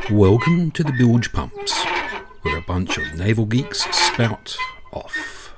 Welcome to the Bilge Pumps, where a bunch of naval geeks spout off.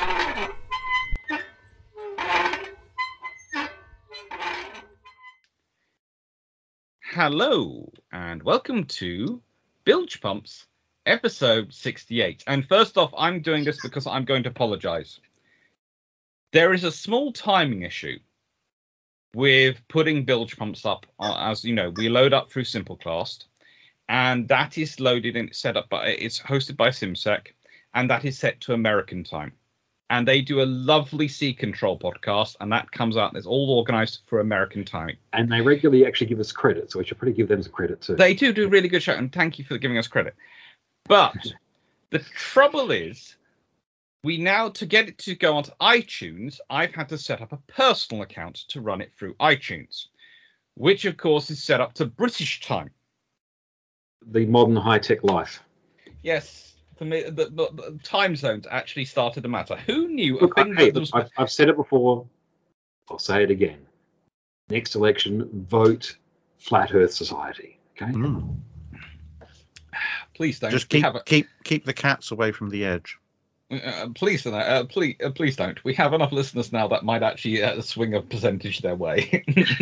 Hello, and welcome to Bilge Pumps, episode 68. And first off, I'm doing this because I'm going to apologise. There is a small timing issue with putting Bilge Pumps up. As you know, we load up through Simplecast, and that is loaded and it's hosted by SimSec, and that is set to American time. And they do a lovely Sea Control podcast, and that comes out, and it's all organised for American timing. And they regularly actually give us credit, so we should probably give them some credit too. They do a really good show, and thank you for giving us credit. But the trouble is, we now, to get it to go onto iTunes, I've had to set up a personal account to run it through iTunes, which of course is set up to British time. The modern high-tech life. Yes, for me, the time zones actually started to matter. Who knew? I've said it before. I'll say it again. Next election, vote Flat Earth Society. Okay. Please don't. Just keep the cats away from the edge. Please don't. Please don't. We have enough listeners now that might actually swing a percentage their way.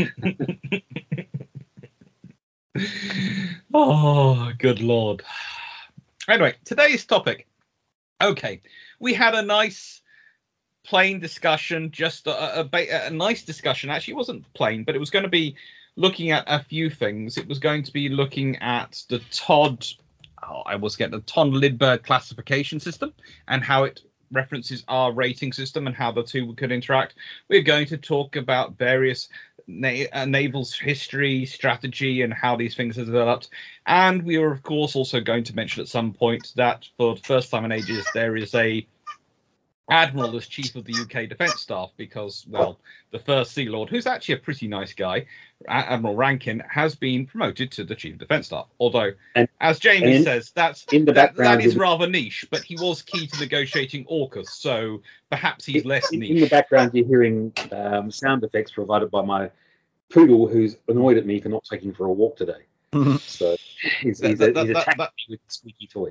Oh, good Lord. Anyway, today's topic. Okay, we had a nice plain discussion, just a nice discussion. Actually, it wasn't plain, but it was going to be looking at a few things. It was going to be looking at the Todd Lindbergh classification system and how it references our rating system and how the two could interact. We're going to talk about various naval's history, strategy, and how these things have developed. And we are, of course, also going to mention at some point that for the first time in ages, there is a admiral as chief of the UK Defence Staff because, well, the first Sea Lord, who's actually a pretty nice guy, Admiral Rankin, has been promoted to the Chief of Defence Staff. Although, as Jamie says, that is rather niche, but he was key to negotiating AUKUS, so perhaps he's less niche. In the background, you're hearing sound effects provided by my poodle, who's annoyed at me for not taking for a walk today. So he's attacking me with a squeaky toy.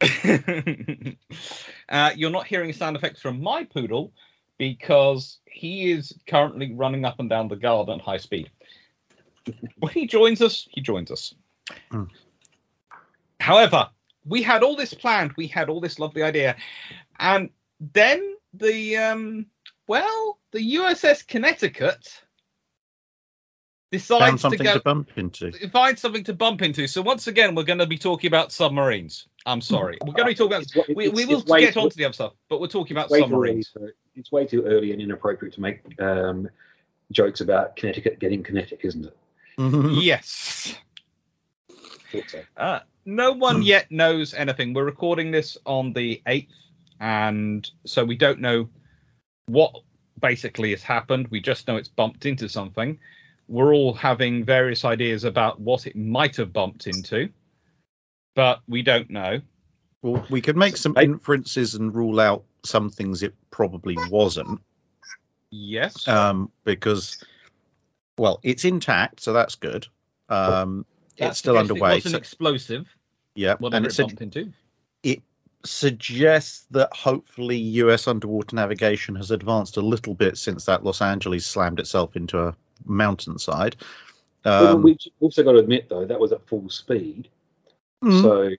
You're not hearing sound effects from my poodle because he is currently running up and down the garden at high speed. When he joins us, he joins us. However, we had all this planned. We had all this lovely idea. And then the USS Connecticut decides Find something to bump into. So once again, we're going to be talking about submarines. I'm sorry. We're going to be talking about... We will get onto the other stuff, but we're talking about submarines. It's way too early and inappropriate to make jokes about Connecticut getting kinetic, isn't it? Yes. No one yet knows anything. We're recording this on the 8th, and so we don't know what basically has happened. We just know it's bumped into something. We're all having various ideas about what it might have bumped into, but we don't know. Well, we could make some inferences and rule out some things it probably wasn't. Yes. Because, well, it's intact, so that's good. It's still underway. It was an explosive. Yeah. Whatever it bumped into. It suggests that hopefully US underwater navigation has advanced a little bit since that Los Angeles slammed itself into a mountainside. We also got to admit, though, that was at full speed. So,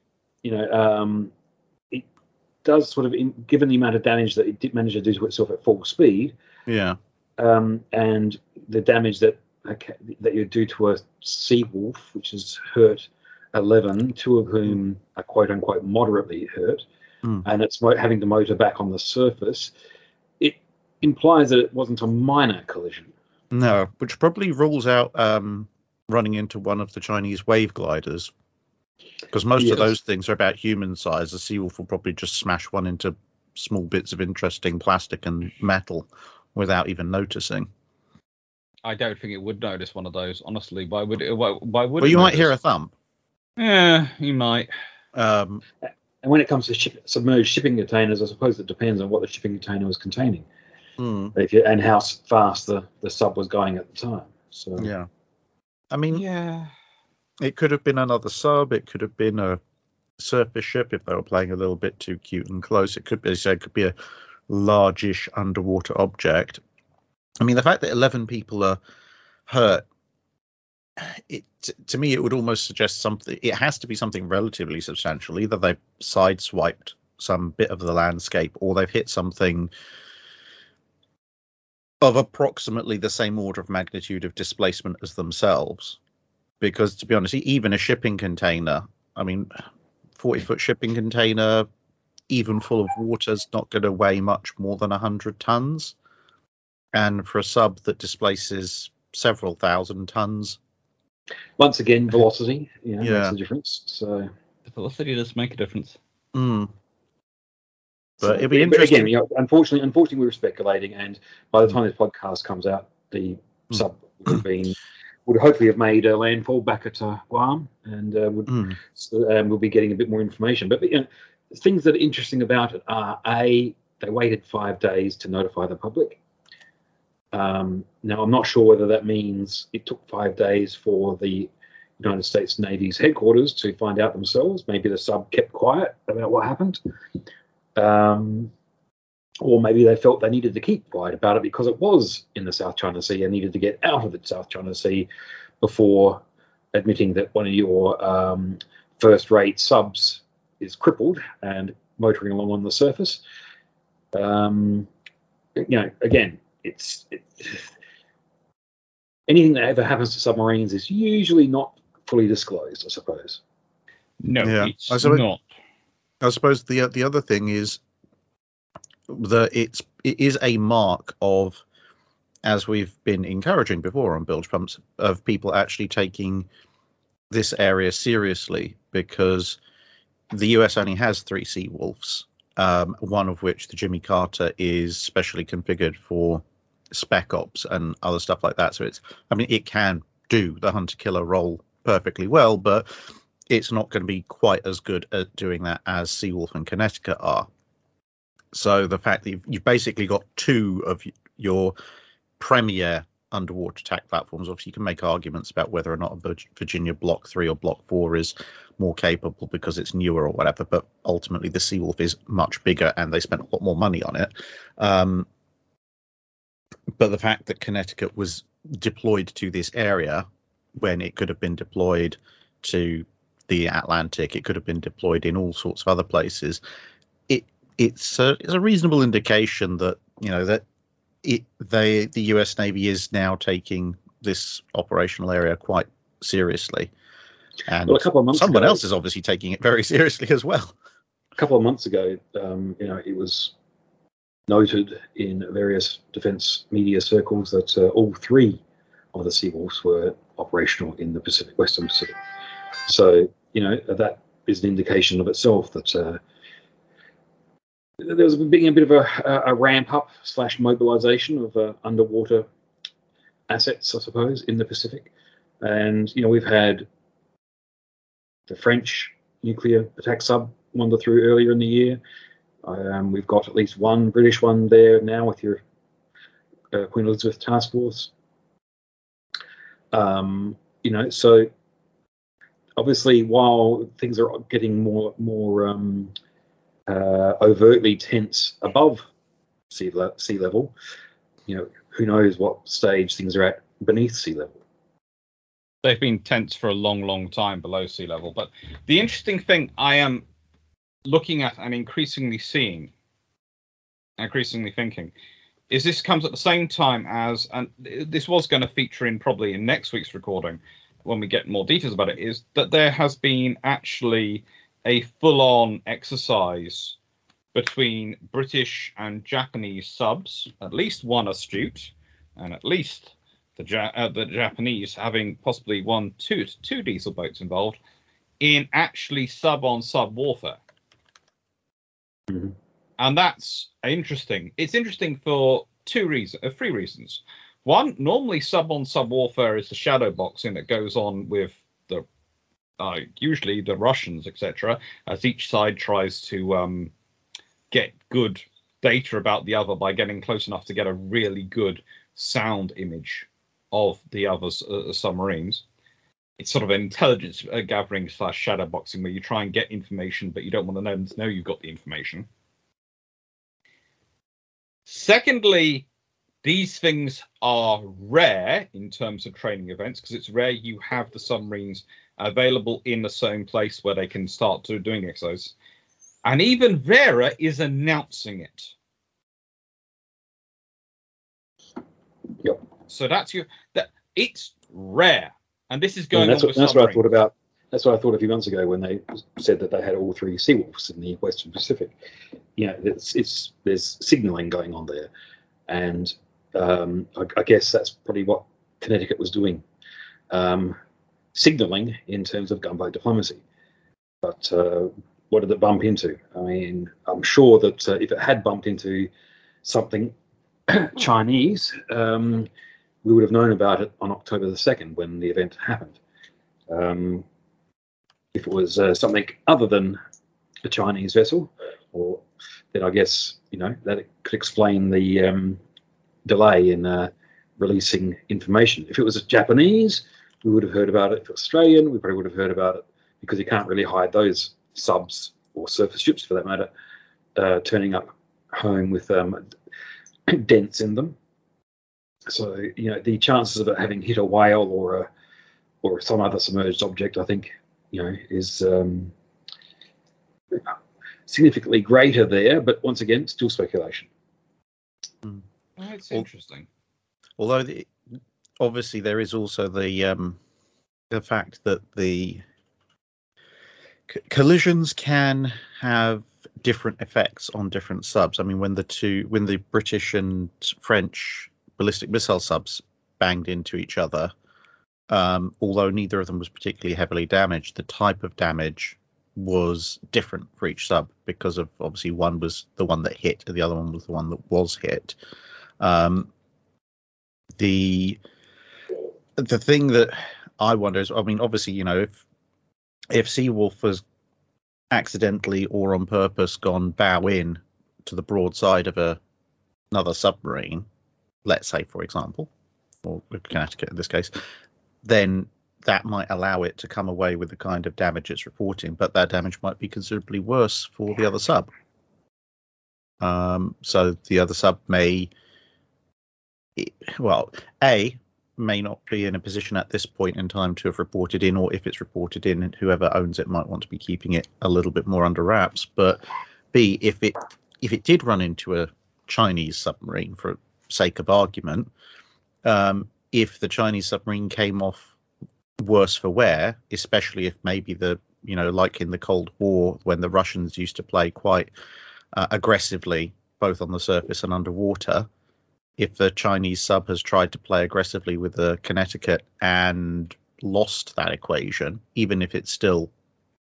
it does sort of, given the amount of damage that it did manage to do to itself at full speed, and the damage that you do to a Seawolf, which has hurt 11, 2 of whom are quote unquote moderately hurt, and it's having to motor back on the surface, it implies that it wasn't a minor collision. No, which probably rules out running into one of the Chinese wave gliders, because most of those things are about human size. The Seawolf will probably just smash one into small bits of interesting plastic and metal without even noticing. I don't think it would notice one of those, honestly. Why would it? Why would? Well, you might hear a thump. Yeah, you might. And when it comes to submerged shipping containers, I suppose it depends on what the shipping container was containing. And how fast the sub was going at the time. So yeah, I mean, It could have been another sub. It could have been a surface ship if they were playing a little bit too cute and close. It could be, so it could be a largish underwater object. I mean, the fact that 11 people are hurt, to me, it would almost suggest something. It has to be something relatively substantial. Either they've sideswiped some bit of the landscape, or they've hit something of approximately the same order of magnitude of displacement as themselves. Because, to be honest, even a shipping container, I mean, 40-foot shipping container, even full of water, is not going to weigh much more than 100 tons. And for a sub that displaces several thousand tons, once again, velocity, makes a difference. So the velocity does make a difference. But it'd be interesting. Again, unfortunately, we were speculating, and by the time this podcast comes out, the sub would hopefully have made a landfall back at Guam, and we'll be getting a bit more information. But things that are interesting about it are they waited 5 days to notify the public. Now, I'm not sure whether that means it took 5 days for the United States Navy's headquarters to find out themselves. Maybe the sub kept quiet about what happened. Or maybe they felt they needed to keep quiet about it because it was in the South China Sea and needed to get out of the South China Sea before admitting that one of your first-rate subs is crippled and motoring along on the surface. Again, it's anything that ever happens to submarines is usually not fully disclosed, I suppose. No, it's not. I suppose the other thing is that it is a mark of, as we've been encouraging before on Bilge Pumps, of people actually taking this area seriously, because the US only has 3 Seawolves, one of which, the Jimmy Carter, is specially configured for spec ops and other stuff like that. So it can do the hunter-killer role perfectly well, but it's not going to be quite as good at doing that as Seawolf and Connecticut are. So the fact that you've basically got 2 of your premier underwater attack platforms, obviously you can make arguments about whether or not a Virginia Block 3 or Block 4 is more capable because it's newer or whatever, but ultimately the Seawolf is much bigger and they spent a lot more money on it. But the fact that Connecticut was deployed to this area when it could have been deployed to the Atlantic, it could have been deployed in all sorts of other places, it's a reasonable indication that the US Navy is now taking this operational area quite seriously, and a couple of months someone ago, else is obviously taking it very seriously as well. A couple of months ago, it was noted in various defence media circles that all 3 of the Seawolves were operational in the Western Pacific. So that is an indication of itself that there was being a bit of a ramp up / mobilization of underwater assets, I suppose, in the Pacific. And we've had the French nuclear attack sub wander through earlier in the year. We've got at least one British one there now with your Queen Elizabeth Task Force. So obviously, while things are getting more overtly tense above sea level, who knows what stage things are at beneath sea level. They've been tense for a long, long time below sea level. But the interesting thing I am looking at and increasingly seeing, increasingly thinking, is this comes at the same time as, and this was going to feature probably in next week's recording when we get more details about it, is that there has been actually a full-on exercise between British and Japanese subs, at least one astute, and at least the Japanese having possibly two diesel boats involved in actually sub-on-sub warfare. Mm-hmm. And that's interesting. It's interesting for 3 reasons. One, normally sub-on-sub warfare is the shadow boxing that goes on with the usually the Russians, etc., as each side tries to get good data about the other by getting close enough to get a really good sound image of the other's submarines. it's sort of an intelligence gathering / shadow boxing where you try and get information, but you don't want to know to know you've got the information. Secondly, these things are rare in terms of training events because it's rare you have the submarines available in the same place where they can start doing exercise. And even rarer is announcing it. Yep. So it's rare. And this is going that's on with that's what I thought submarines. about. That's what I thought a few months ago when they said that they had all 3 Seawolves in the Western Pacific. There's signalling going on there, and I guess that's probably what Connecticut was doing, signalling in terms of gunboat diplomacy. But what did it bump into? I mean, I'm sure that if it had bumped into something Chinese, we would have known about it on October the 2nd when the event happened. If it was something other than a Chinese vessel, then I guess that it could explain the delay in releasing information. If it was Japanese, we would have heard about it. If it was Australian, we probably would have heard about it because you can't really hide those subs or surface ships, for that matter, turning up home with dents in them. So the chances of it having hit a whale or some other submerged object, I think, is significantly greater there. But once again, still speculation. Oh, it's interesting. Although obviously there is also the fact that the collisions can have different effects on different subs. I mean, when the British and French ballistic missile subs banged into each other, although neither of them was particularly heavily damaged, the type of damage was different for each sub because of obviously one was the one that hit and the other one was the one that was hit. The thing that I wonder is, I mean, obviously, if Seawolf has accidentally or on purpose gone bow in to the broadside of another submarine, let's say, for example, or Connecticut in this case, then that might allow it to come away with the kind of damage it's reporting, but that damage might be considerably worse for the other sub. So the other sub may not be in a position at this point in time to have reported in, or if it's reported in, whoever owns it might want to be keeping it a little bit more under wraps. But B, if it did run into a Chinese submarine, for sake of argument, if the Chinese submarine came off worse for wear, especially if maybe like in the Cold War when the Russians used to play quite aggressively both on the surface and underwater, if the Chinese sub has tried to play aggressively with the Connecticut and lost that equation, even if it's still,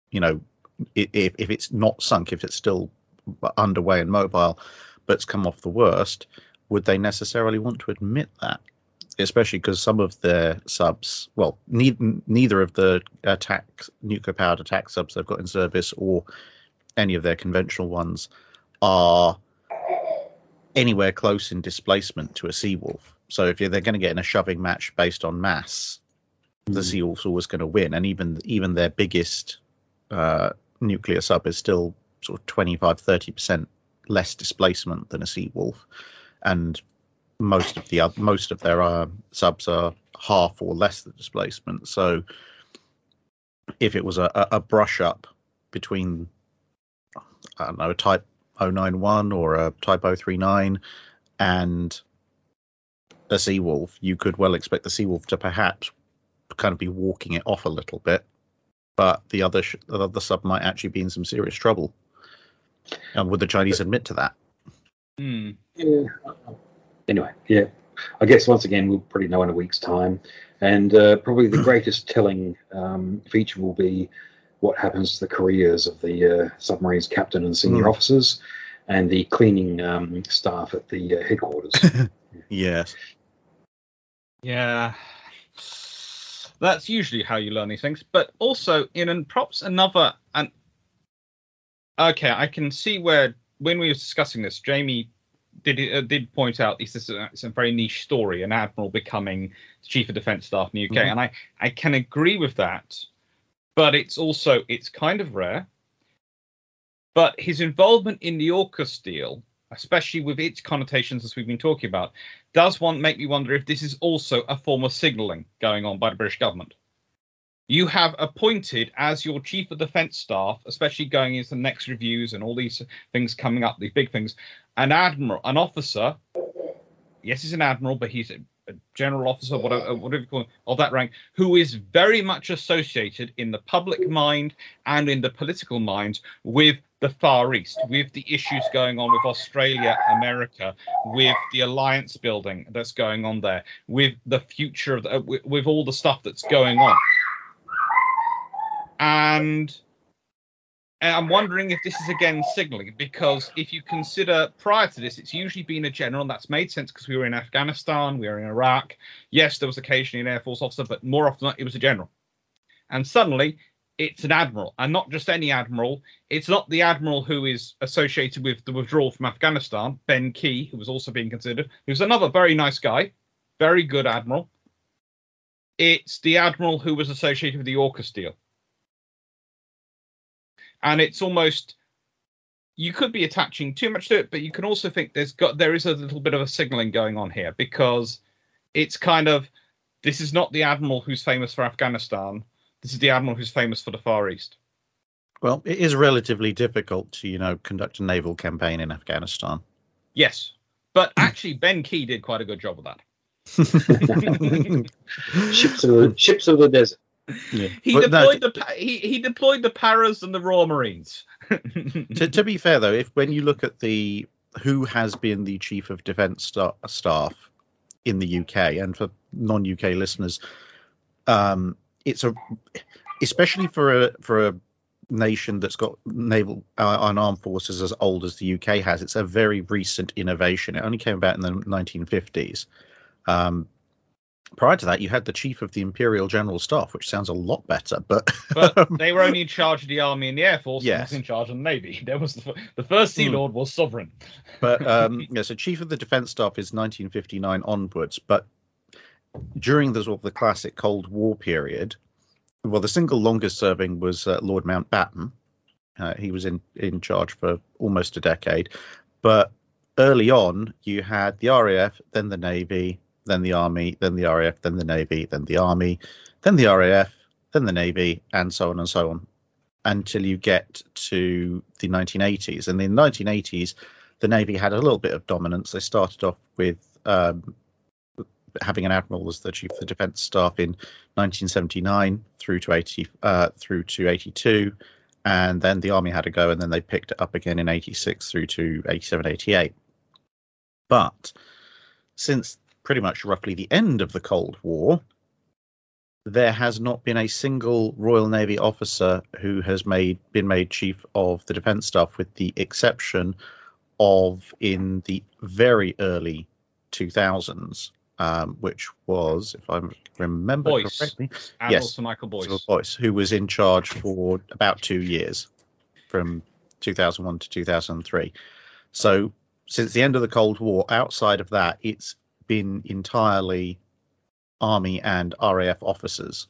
if it's not sunk, if it's still underway and mobile, but it's come off the worst, would they necessarily want to admit that? Especially because some of their subs, well, neither of the nuclear-powered attack subs they've got in service or any of their conventional ones are anywhere close in displacement to a Seawolf. So if they're going to get in a shoving match based on mass, the Seawolf's always going to win. And even their biggest nuclear sub is still sort of 25-30% less displacement than a Seawolf, and most of their subs are half or less the displacement. So if it was a brush up between, I don't know, a Type 091 or a Type 039 and a Seawolf, you could well expect the Seawolf to perhaps kind of be walking it off a little bit, but the other sub might actually be in some serious trouble. And would the Chinese admit to that? Yeah. Anyway, yeah. I guess once again we'll probably know in a week's time, and probably the greatest telling feature will be what happens to the careers of the submarine's captain and senior officers, and the cleaning staff at the headquarters. Yes. Yeah. That's usually how you learn these things. But also, okay, I can see where, when we were discussing this, Jamie did point out it's a very niche story, an admiral becoming chief of defence staff in the UK, and I can agree with that, but it's kind of rare. But his involvement in the AUKUS deal, especially with its connotations as we've been talking about, does make me wonder if this is also a form of signalling going on by the British government. You have appointed as your chief of defence staff, especially going into the next reviews and all these things coming up, these big things, an officer. Yes, he's an admiral, but he's a general officer, whatever you call him, of that rank, who is very much associated in the public mind and in the political mind with the Far East, with the issues going on with Australia, America, with the alliance building that's going on there, with the future of with all the stuff that's going on. And I'm wondering if this is again signaling, because if you consider prior to this, it's usually been a general, and that's made sense because we were in Afghanistan, we were in Iraq. Yes, there was occasionally an Air Force officer, but more often than not, it was a general. And suddenly it's an admiral, and not just any admiral. It's not the admiral who is associated with the withdrawal from Afghanistan, Ben Key, who was also being considered, who's another very nice guy, very good admiral. It's the admiral who was associated with the AUKUS deal. And it's almost, you could be attaching too much to it, but you can also think there is a little bit of a signalling going on here, because it's kind of, this is not the admiral who's famous for Afghanistan. This is the admiral who's famous for the Far East. Well, it is relatively difficult to, conduct a naval campaign in Afghanistan. Yes, but actually Ben Key did quite a good job of that. Ships of the desert. Yeah. He deployed the Paras and the Royal Marines. to be fair, though, when you look at who has been the chief of defence staff in the UK, and for non-UK listeners, it's especially for a nation that's got naval and armed forces as old as the UK has, it's a very recent innovation. It only came about in the 1950s. Prior to that, you had the chief of the Imperial General Staff, which sounds a lot better. But they were only in charge of the Army and the Air Force. Yes. And was in charge of the Navy. There was the first Sea Lord was sovereign. But so chief of the Defence Staff is 1959 onwards. But during the classic Cold War period, well, the single longest serving was Lord Mountbatten. He was in charge for almost a decade. But early on, you had the RAF, then the Navy, then the Army, then the RAF, then the Navy, then the Army, then the RAF, then the Navy, and so on, until you get to the 1980s. And in the 1980s, the Navy had a little bit of dominance. They started off with having an admiral as the chief of the defence staff in 1979 through to 82, and then the Army had a go, and then they picked it up again in 86 through to 87, 88. But since pretty much roughly the end of the Cold War, there has not been a single Royal Navy officer who has been made chief of the defence staff, with the exception of in the very early 2000s, which was, if I remember correctly, Sir Michael Boyce. Sir Boyce, who was in charge for about 2 years, from 2001 to 2003. So since the end of the Cold War, outside of that, it's been entirely Army and RAF officers.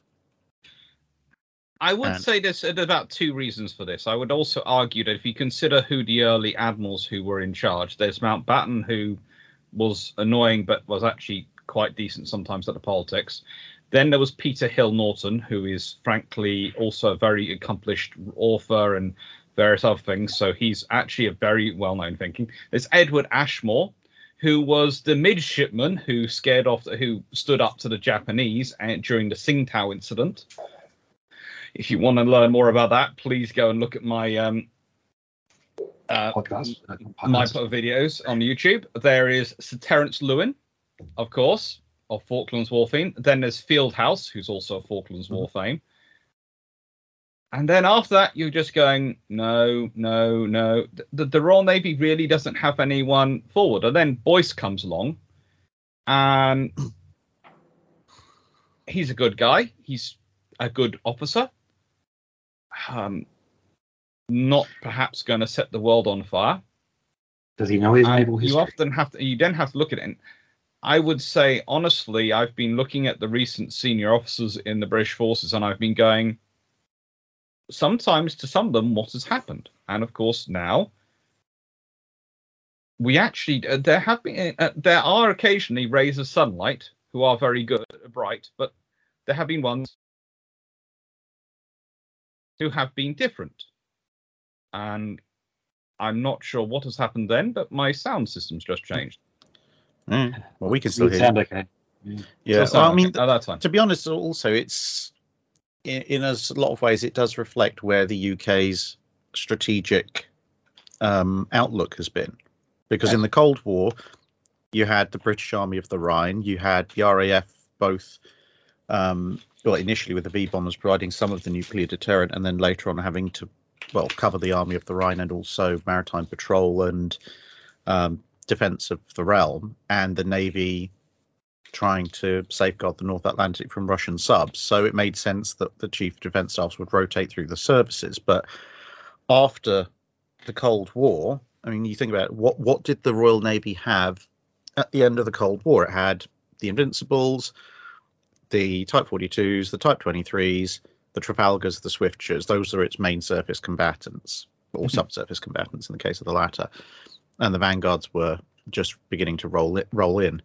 I would say there's about two reasons for this. I would also argue that if you consider who the early admirals who were in charge, there's Mountbatten, who was annoying but was actually quite decent sometimes at the politics. Then there was Peter Hill Norton, who is frankly also a very accomplished author and various other things. So he's actually a very well-known thinking. There's Edward Ashmore, who was the midshipman who stood up to the Japanese during the Tsingtao incident. If you want to learn more about that, please go and look at my videos on YouTube. There is Sir Terence Lewin, of course, of Falklands War fame. Then there's Fieldhouse, who's also of Falklands War fame. And then after that, you're just going, no. The Royal Navy really doesn't have anyone forward. And then Boyce comes along, and he's a good guy. He's a good officer. Not perhaps going to set the world on fire. Does he know his naval history? You then have to look at it. And I would say, honestly, I've been looking at the recent senior officers in the British forces, and I've been going, sometimes to some of them, what has happened? And of course, now we actually there are occasionally rays of sunlight who are very good, bright, but there have been ones who have been different. And I'm not sure what has happened then, but my sound system's just changed. Well, we can still hear. Sound okay. Yeah, well, I mean, that's fine. To be honest, also it's in a lot of ways it does reflect where the UK's strategic outlook has been, because in the Cold War you had the British Army of the Rhine, you had the RAF both. Well, initially with the V bombers providing some of the nuclear deterrent, and then later on having to, cover the Army of the Rhine and also maritime patrol and defence of the realm, and the Navy trying to safeguard the North Atlantic from Russian subs. So it made sense that the Chief Defence Staffs would rotate through the services. But after the Cold War, I mean, you think about it, what did the Royal Navy have at the end of the Cold War? It had the Invincibles, the Type 42s, the Type 23s, the Trafalgars, the Swiftsures. Those are its main surface combatants, or subsurface combatants in the case of the latter. And the Vanguards were just beginning to roll in.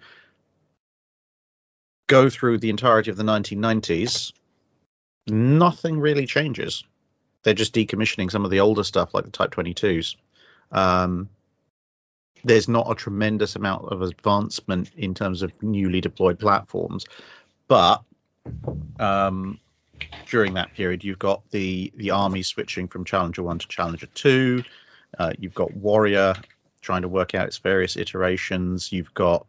Go through the entirety of the 1990s, nothing really changes. They're just decommissioning some of the older stuff like the Type 22s. There's not a tremendous amount of advancement in terms of newly deployed platforms. But during that period, you've got the Army switching from Challenger 1 to Challenger 2. You've got Warrior trying to work out its various iterations. You've got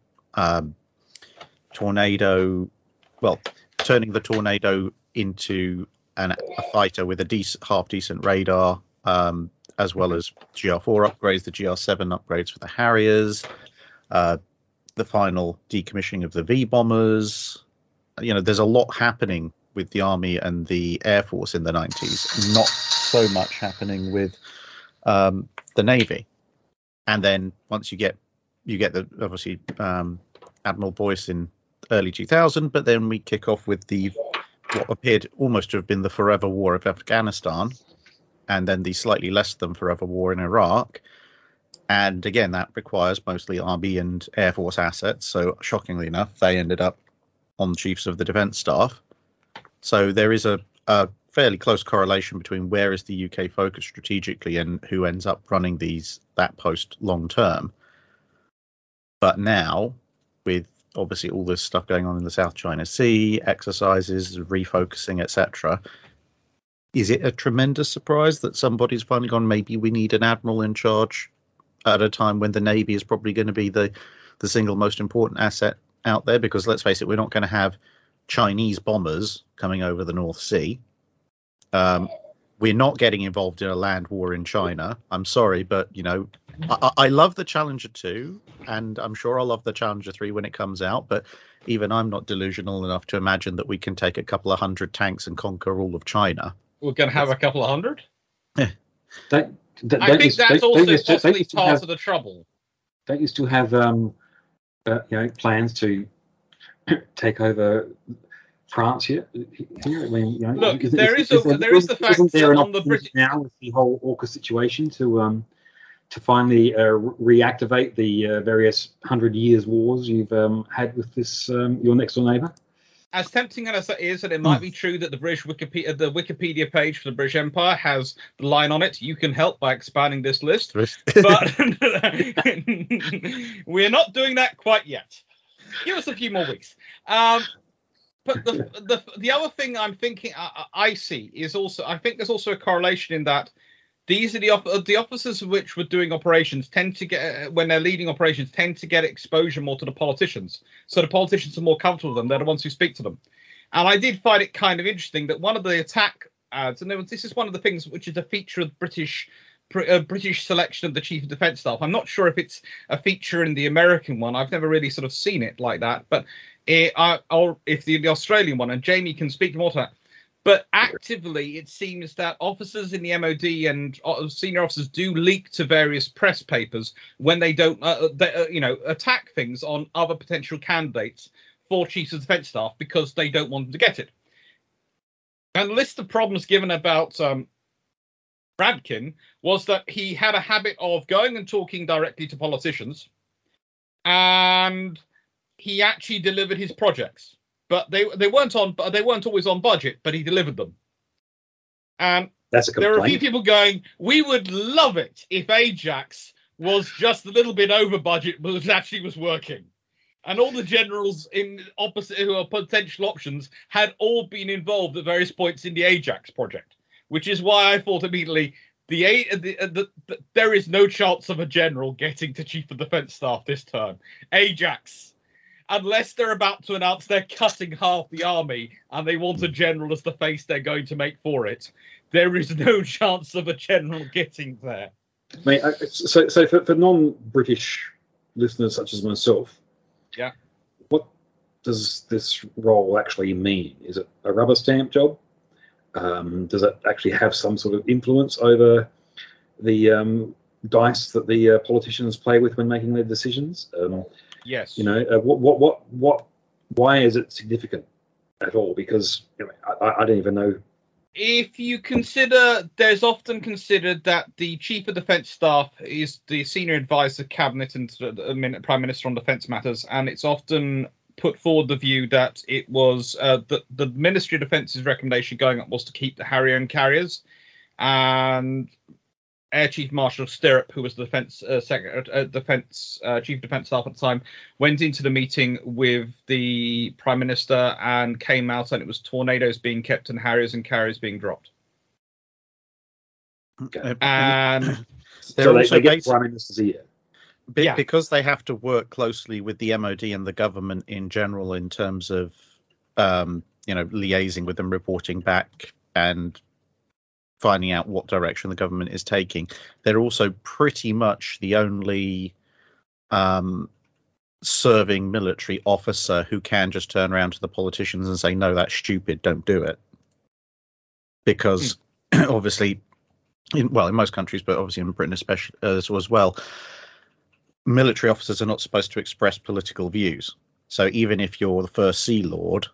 Tornado, turning the Tornado into a fighter with a half-decent radar, as well as GR4 upgrades, the GR7 upgrades for the Harriers, the final decommissioning of the V-bombers. You know, there's a lot happening with the Army and the Air Force in the 90s, not so much happening with the Navy. And then once you get the obviously Admiral Boyce in early 2000, but then we kick off with what appeared almost to have been the forever war of Afghanistan, and then the slightly less than forever war in Iraq. And again, that requires mostly Army and Air Force assets. So shockingly enough, they ended up on Chiefs of the Defence Staff. So there is a fairly close correlation between where is the UK focused strategically and who ends up running that post long term. But now, with obviously all this stuff going on in the South China Sea, exercises, refocusing, etc., is it a tremendous surprise that somebody's finally gone, maybe we need an admiral in charge at a time when the Navy is probably going to be the single most important asset out there? Because let's face it, we're not going to have Chinese bombers coming over the North Sea. We're not getting involved in a land war in China. I'm sorry, but I love the Challenger 2, and I'm sure I'll love the Challenger 3 when it comes out. But even I'm not delusional enough to imagine that we can take a couple of hundred tanks and conquer all of China. We're going to have a couple of hundred. I think that's also possibly part of the trouble. Don't you still have plans to take over France here? I mean, look, there is the fact that on the British now with the whole AUKUS situation to finally reactivate the various 100 years wars you've had with this your next door neighbour. As tempting as it is, and it might be true that the Wikipedia page for the British Empire has the line on it, "You can help by expanding this list," but we're not doing that quite yet. Give us a few more weeks. But the other thing I'm thinking I see is also, I think there's also a correlation in that these are the officers which were doing operations tend to get, when they're leading operations, tend to get exposure more to the politicians. So the politicians are more comfortable with them. They're the ones who speak to them. And I did find it kind of interesting that one of the attack ads, and this is one of the things which is a feature of British selection of the Chief of Defence Staff. I'm not sure if it's a feature in the American one. I've never really sort of seen it like that. But if the Australian one, and Jamie can speak more to that, But actively, it seems that officers in the MOD and senior officers do leak to various press papers when they don't, attack things on other potential candidates for chiefs of defence staff because they don't want them to get it. And the list of problems given about Radkin was that he had a habit of going and talking directly to politicians, and he actually delivered his projects. But they weren't always on budget, but he delivered them. And that's a complaint. There are a few people going, we would love it if Ajax was just a little bit over budget, but it actually was working. And all the generals in opposite who are potential options had all been involved at various points in the Ajax project, which is why I thought immediately there is no chance of a general getting to Chief of Defence Staff this term. Ajax. Unless they're about to announce they're cutting half the army and they want a general as the face they're going to make for it, there is no chance of a general getting there. Mate, so for non-British listeners such as myself, yeah, what does this role actually mean? Is it a rubber stamp job? Does it actually have some sort of influence over the dice that the politicians play with when making their decisions? Yes. Why is it significant at all? Because I don't even know. If you consider, there's often considered that the Chief of Defence Staff is the senior advisor, cabinet, and the Prime Minister on defence matters, and it's often put forward the view that it was the Ministry of Defence's recommendation going up was to keep the Harrier and carriers, and Air Chief Marshal Stirrup, who was the Chief of Defence Staff at the time, went into the meeting with the Prime Minister and came out, and it was Tornadoes being kept and Harriers and carriers being dropped. Okay. And so they get Prime Minister's ear. Because they have to work closely with the MOD and the government in general in terms of, liaising with them, reporting back, and finding out what direction the government is taking. They're also pretty much the only serving military officer who can just turn around to the politicians and say, no, that's stupid, don't do it. Because obviously, in most countries, but obviously in Britain especially as well, military officers are not supposed to express political views. So even if you're the First Sea Lord,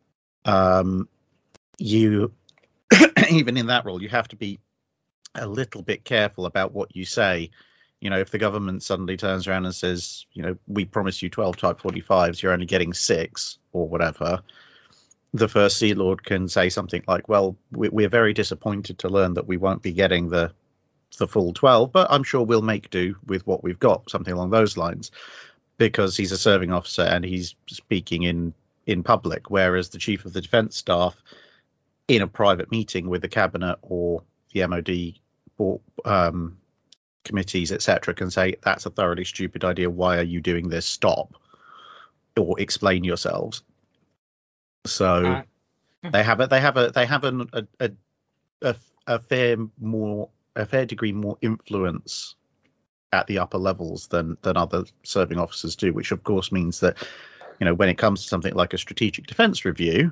you even in that role, you have to be a little bit careful about what you say. If the government suddenly turns around and says, we promise you 12 Type 45s, you're only getting 6 or whatever, the First Sea Lord can say something like, well, we're very disappointed to learn that we won't be getting the full 12, but I'm sure we'll make do with what we've got, something along those lines, because he's a serving officer and he's speaking in public, whereas the Chief of the Defence Staff, in a private meeting with the cabinet or the MOD or committees, etc., can say that's a thoroughly stupid idea. Why are you doing this? Stop, or explain yourselves. So they have a fair degree more influence at the upper levels than other serving officers do, which of course means that when it comes to something like a strategic defence review,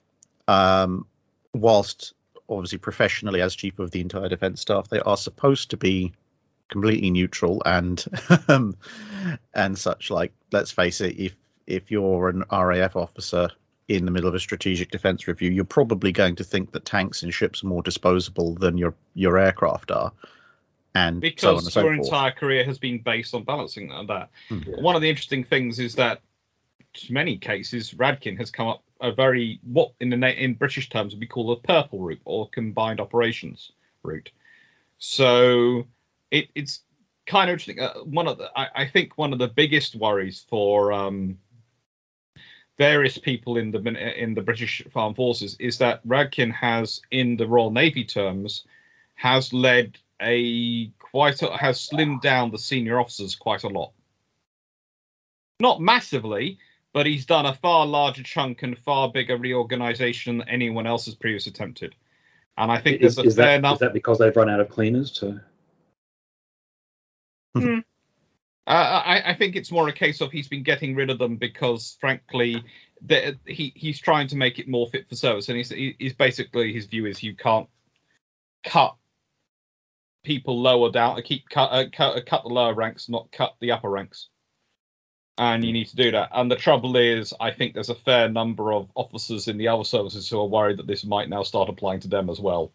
whilst obviously professionally as chief of the entire defence staff, they are supposed to be completely neutral and and such. Like, let's face it, if you're an RAF officer in the middle of a strategic defence review, you're probably going to think that tanks and ships are more disposable than your aircraft are, and because so on and so your forth. entire career has been based on balancing that. Yeah. One of the interesting things is that in many cases Radkin has come up a very, what in British terms would be called a purple route or combined operations route. So it's kind of interesting. I think one of the biggest worries for various people in the British Armed Forces is that Radkin has, in the Royal Navy terms, has slimmed down the senior officers quite a lot. Not massively, but he's done a far larger chunk and far bigger reorganisation than anyone else has previously attempted. And I think is that because they've run out of cleaners to? I think it's more a case of he's been getting rid of them because, frankly, he's trying to make it more fit for service, and he's basically, his view is you can't cut people lower down, cut the lower ranks, not cut the upper ranks. And you need to do that. And the trouble is, I think there's a fair number of officers in the other services who are worried that this might now start applying to them as well.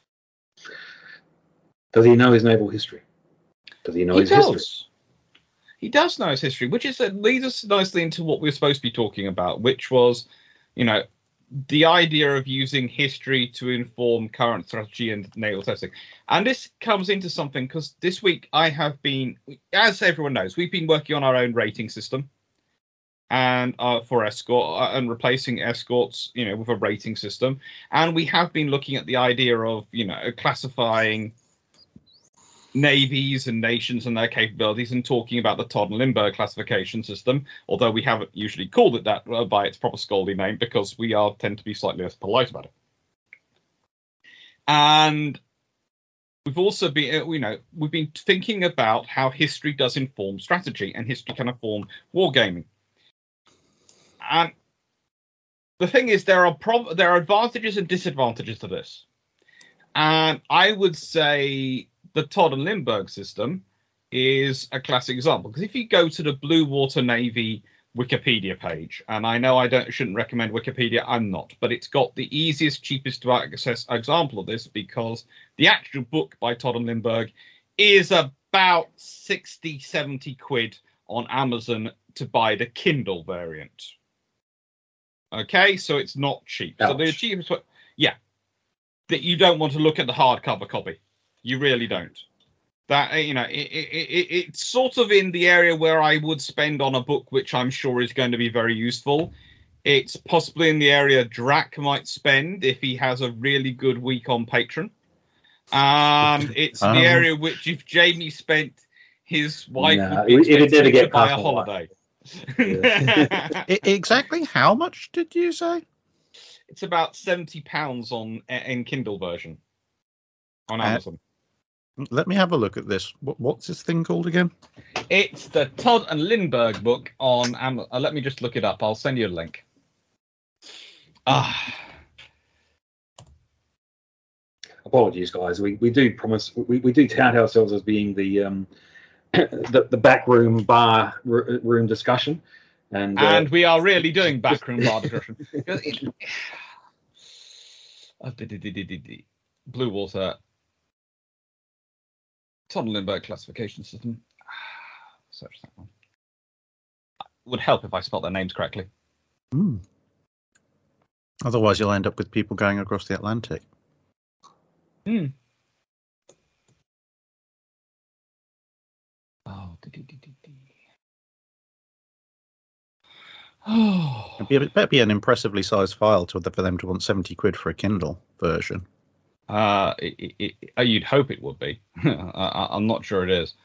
Does he know his naval history? Does he know his history? He does know his history, which leads us nicely into what we were supposed to be talking about, which was, the idea of using history to inform current strategy and naval testing. And this comes into something because this week I have been, as everyone knows, we've been working on our own rating system and for escort and replacing escorts, with a rating system. And we have been looking at the idea of, classifying navies and nations and their capabilities and talking about the Todd and Lindbergh classification system, although we haven't usually called it that by its proper Scaldi name because we tend to be slightly less polite about it. And we've also been, we've been thinking about how history does inform strategy and history can inform wargaming. And the thing is, there are advantages and disadvantages to this. And I would say the Todd and Lindbergh system is a classic example, because if you go to the Blue Water Navy Wikipedia page, and I know shouldn't recommend Wikipedia, I'm not, but it's got the easiest, cheapest to access example of this, because the actual book by Todd and Lindbergh is about 60, 70 quid on Amazon to buy the Kindle variant. Okay, so it's not cheap. Ouch. So the cheapest, that you don't want to look at the hardcover copy. You really don't. That, it's sort of in the area where I would spend on a book which I'm sure is going to be very useful. It's possibly in the area Drac might spend if he has a really good week on Patreon. It's the area which if Jamie spent, his wife would be expensive to buy a holiday. Yeah. Exactly how much did you say? It's about £70 in Kindle version on Amazon. Let me have a look at this. What's this thing called again? It's the Todd and Lindbergh book on Amazon. Let me just look it up. I'll send you a link. Apologies, guys. We do promise. We do tout ourselves as being the backroom bar room discussion, and we are really doing backroom bar discussion. Blue Water. Todd and Lindbergh classification system. Search that one. Would help if I spelled their names correctly. Otherwise, you'll end up with people going across the Atlantic. Oh, It'd better be an impressively sized file for them to want 70 quid for a Kindle version. You'd hope it would be. I'm not sure it is.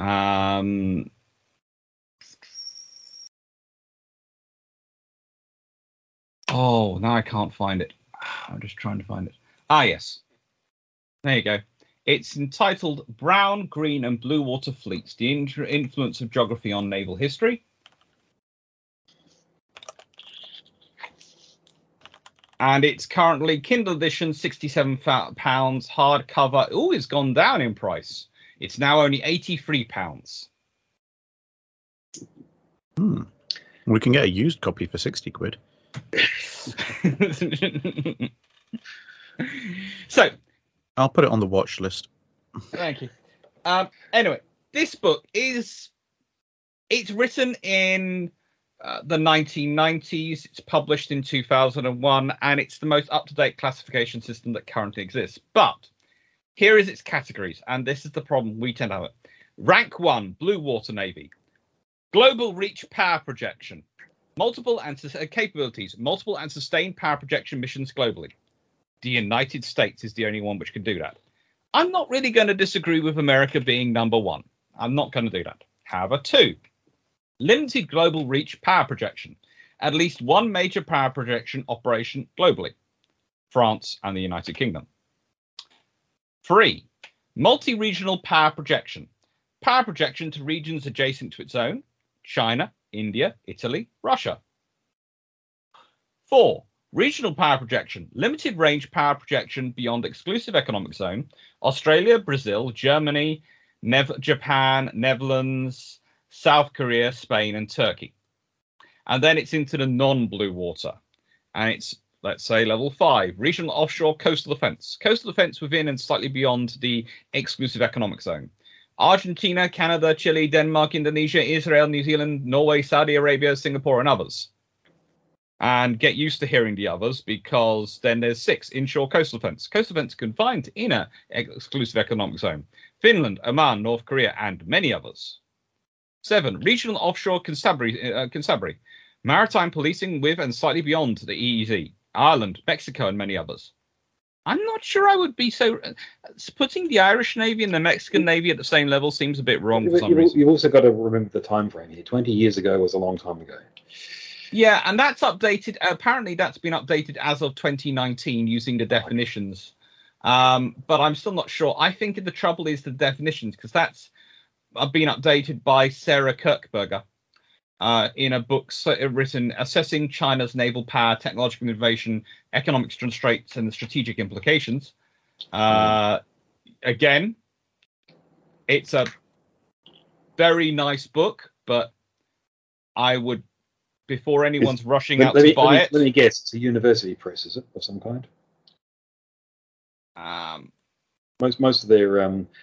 Oh, now I can't find it. I'm just trying to find it. Yes. There you go. It's entitled Brown, Green and Blue Water Fleets, the Influence of Geography on Naval History. And it's currently Kindle edition, £67, hardcover. Oh, it's gone down in price. It's now only £83. We can get a used copy for 60 quid. So, I'll put it on the watch list. Thank you. Anyway, this book it's written in the 1990s. It's published in 2001, and it's the most up-to-date classification system that currently exists. But here is its categories, and this is the problem we tend to have it. Rank 1, Blue Water Navy. Global reach power projection. Multiple and capabilities. Multiple and sustained power projection missions globally. The United States is the only one which can do that. I'm not really going to disagree with America being number one. I'm not going to do that. However, 2. Limited global reach power projection. At least one major power projection operation globally. France and the United Kingdom. 3. Multi-regional power projection. Power projection to regions adjacent to its own. China, India, Italy, Russia. 4. Regional power projection. Limited range power projection beyond exclusive economic zone. Australia, Brazil, Germany, Japan, Netherlands, South Korea, Spain, and Turkey. And then it's into the non-blue water. And it's, let's say, level 5. Regional offshore coastal defense. Coastal defense within and slightly beyond the exclusive economic zone. Argentina, Canada, Chile, Denmark, Indonesia, Israel, New Zealand, Norway, Saudi Arabia, Singapore, and others. And get used to hearing the others, because then there's 6. Inshore coastal defense. Coastal defense confined to inner exclusive economic zone. Finland, Oman, North Korea, and many others. 7. Regional offshore constabulary. Maritime policing with and slightly beyond the EEZ. Ireland, Mexico, and many others. I'm not sure I would be so... Putting the Irish Navy and the Mexican Navy at the same level seems a bit wrong for some reason. You've also got to remember the time frame here. 20 years ago was a long time ago. Yeah, and that's updated. Apparently, that's been updated as of 2019 using the definitions. But I'm still not sure. I think the trouble is the definitions, because that's been updated by Sarah Kirkberger in a book written Assessing China's Naval Power, Technological Innovation, Economic Constraints, and the Strategic Implications. Again, it's a very nice book, but I would... Before anyone's rushing out to buy it. Let me guess, it's a university press, is it, of some kind? Most of their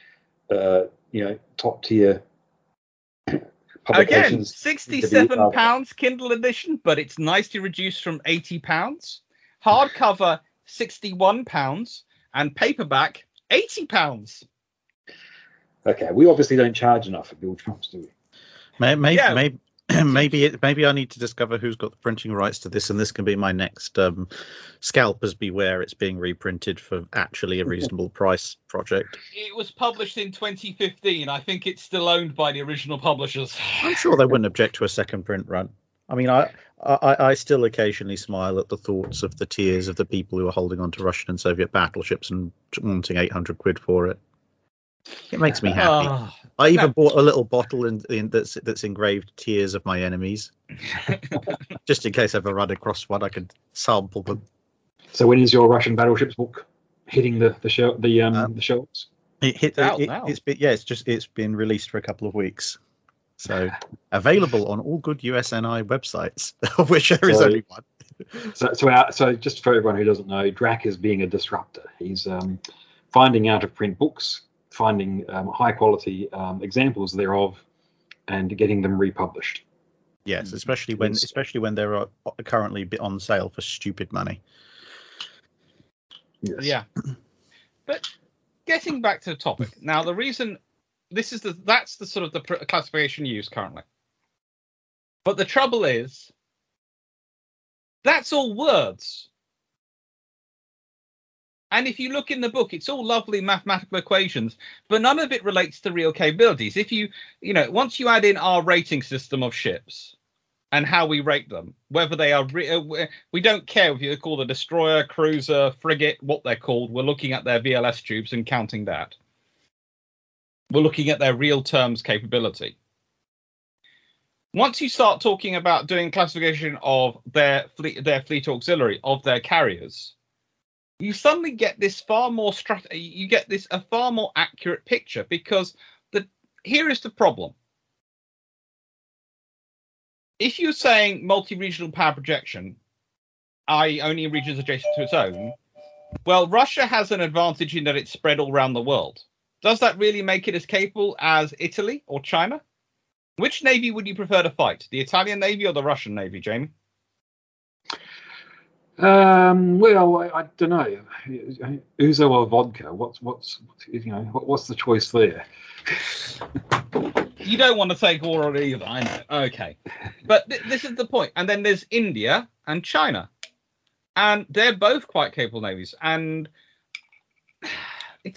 top tier publications. Again, £67 Kindle edition, but it's nicely reduced from £80. Hardcover £61 and paperback £80. Okay, we obviously don't charge enough for Bilge Pumps, do we? Maybe I need to discover who's got the printing rights to this, and this can be my next Scalpers Beware. It's being reprinted for actually a reasonable price project. It was published in 2015. I think it's still owned by the original publishers. I'm sure they wouldn't object to a second print run. I mean, I still occasionally smile at the thoughts of the tears of the people who are holding on to Russian and Soviet battleships and wanting 800 quid for it. It makes me happy. I even bought a little bottle that's engraved "Tears of My Enemies," just in case I ever run across one, I could sample them. So when is your Russian battleships book hitting the shelves? It's been released for a couple of weeks, so available on all good USNI websites, of which there is only one. So just for everyone who doesn't know, Drac is being a disruptor. He's finding out of print books, finding high quality examples thereof, and getting them republished. Yes, especially when they're currently on sale for stupid money. Yes. Yeah, but getting back to the topic now, the reason that's the sort of the classification used currently. But the trouble is, that's all words. And if you look in the book, it's all lovely mathematical equations, but none of it relates to real capabilities. If once you add in our rating system of ships and how we rate them, whether they are, we don't care if you call the destroyer, cruiser, frigate, what they're called. We're looking at their VLS tubes and counting that. We're looking at their real terms capability. Once you start talking about doing classification of their fleet auxiliary, of their carriers, you suddenly get this far more a far more accurate picture, because here is the problem. If you're saying multi-regional power projection, i.e. only regions adjacent to its own, well, Russia has an advantage in that it's spread all around the world. Does that really make it as capable as Italy or China? Which navy would you prefer to fight, the Italian Navy or the Russian Navy, Jamie? Well, I don't know. Ouzo or vodka? What's the choice there? You don't want to take war on either, I know. Okay, but this is the point. And then there's India and China, and they're both quite capable navies. And it's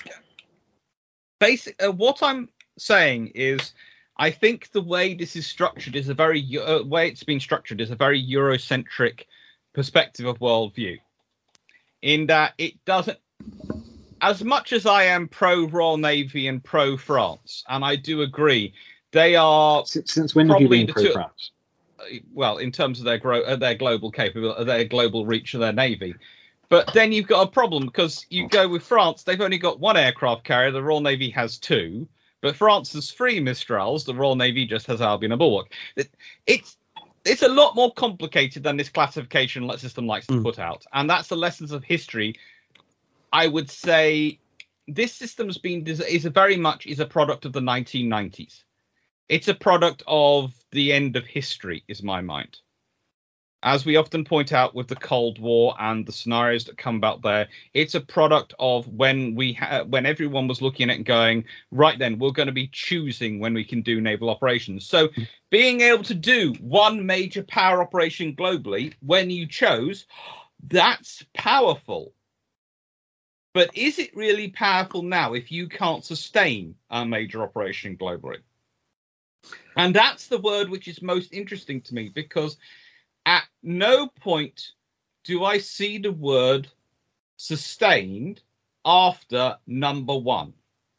what I'm saying is, I think the way this is structured is way it's been structured is a very Eurocentric perspective of worldview, in that it doesn't, as much as I am pro Royal Navy and pro France, and I do agree they are. Since when have you been pro France? well, in terms of their global capability, their global reach of their navy. But then you've got a problem because you go with France, they've only got one aircraft carrier, the Royal Navy has two, but France has 3 Mistrals, the Royal Navy just has Albion and Bulwark. It's a lot more complicated than this classification system likes to put out, and that's the lessons of history. I would say this system's is a product of the 1990s. It's a product of the end of history, is my mind. As we often point out with the Cold War and the scenarios that come about there, it's a product of when everyone was looking at it and going, right then, we're going to be choosing when we can do naval operations. So being able to do one major power operation globally when you chose, that's powerful. But is it really powerful now if you can't sustain a major operation globally? And that's the word which is most interesting to me, because at no point do I see the word sustained after number 1.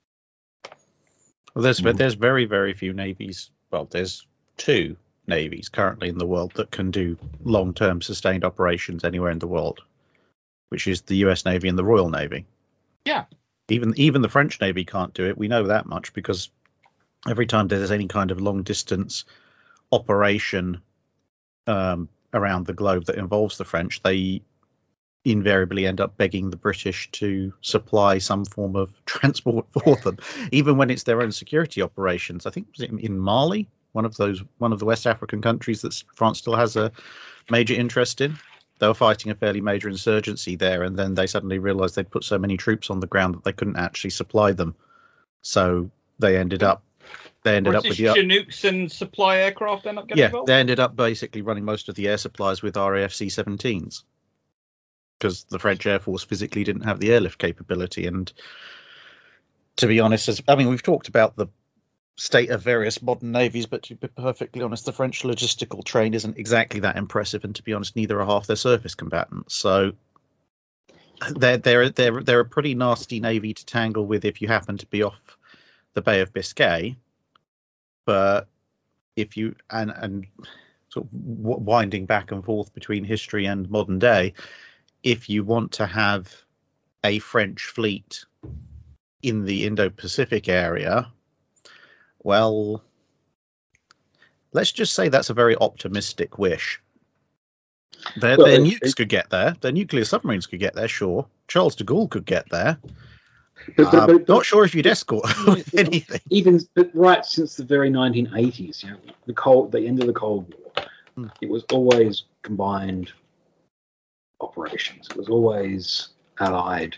Well, there's very, very few navies. Well, there's 2 navies currently in the world that can do long-term sustained operations anywhere in the world, which is the US Navy and the Royal Navy. Yeah. Even the French Navy can't do it. We know that much because every time there's any kind of long-distance operation around the globe that involves the French, they invariably end up begging the British to supply some form of transport for them, even when it's their own security operations. I think was it in Mali, one of the West African countries that France still has a major interest in. They were fighting a fairly major insurgency there, and then they suddenly realized they'd put so many troops on the ground that they couldn't actually supply them. So they ended up with the Chinooks and supply aircraft end up getting involved? They ended up basically running most of the air supplies with RAF C-17s because the French Air Force physically didn't have the airlift capability. And to be honest, we've talked about the state of various modern navies, but to be perfectly honest, the French logistical train isn't exactly that impressive, and to be honest, neither are half their surface combatants. So they're a pretty nasty navy to tangle with if you happen to be off the Bay of Biscay. But if you and sort of winding back and forth between history and modern day, if you want to have a French fleet in the Indo-Pacific area, well, let's just say that's a very optimistic wish. Their nukes could get there. Their nuclear submarines could get there, sure. Charles de Gaulle could get there. But not sure if you'd escort anything. But right since the very 1980s, the end of the Cold War, it was always combined operations. It was always allied,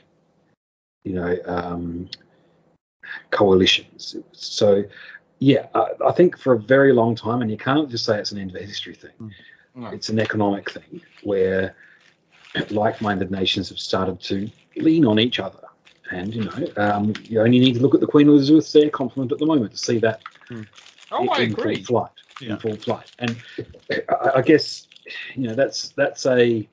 coalitions. So, I think for a very long time, and you can't just say it's an end of history thing. No. It's an economic thing where like-minded nations have started to lean on each other. And, you only need to look at the Queen Elizabeth's Air Complement at the moment to see that in full flight. And I guess, that's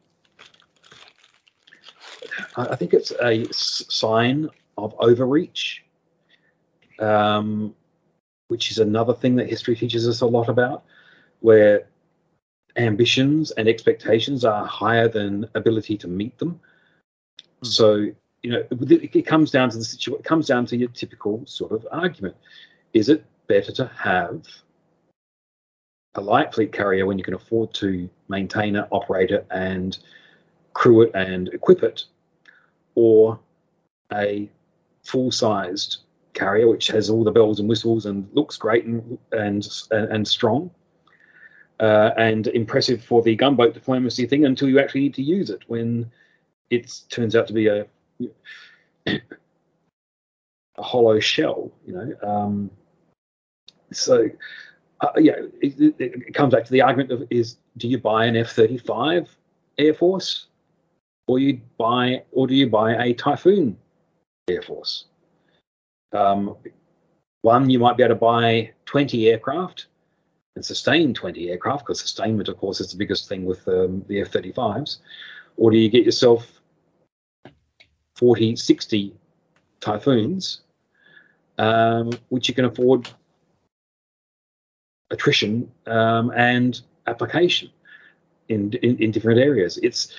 I think it's a sign of overreach, which is another thing that history teaches us a lot about, where ambitions and expectations are higher than ability to meet them. So, it comes down to it comes down to your typical sort of argument. Is it better to have a light fleet carrier when you can afford to maintain it, operate it, and crew it and equip it, or a full-sized carrier which has all the bells and whistles and looks great and strong and impressive for the gunboat diplomacy thing until you actually need to use it when it turns out to be a hollow shell, it comes back to the argument of do you buy an F-35 Air Force or do you buy a Typhoon Air Force? One, you might be able to buy 20 aircraft and sustain 20 aircraft, because sustainment, of course, is the biggest thing with the F-35s. Or do you get yourself 40, 60 Typhoons, which you can afford attrition and application in different areas. It's,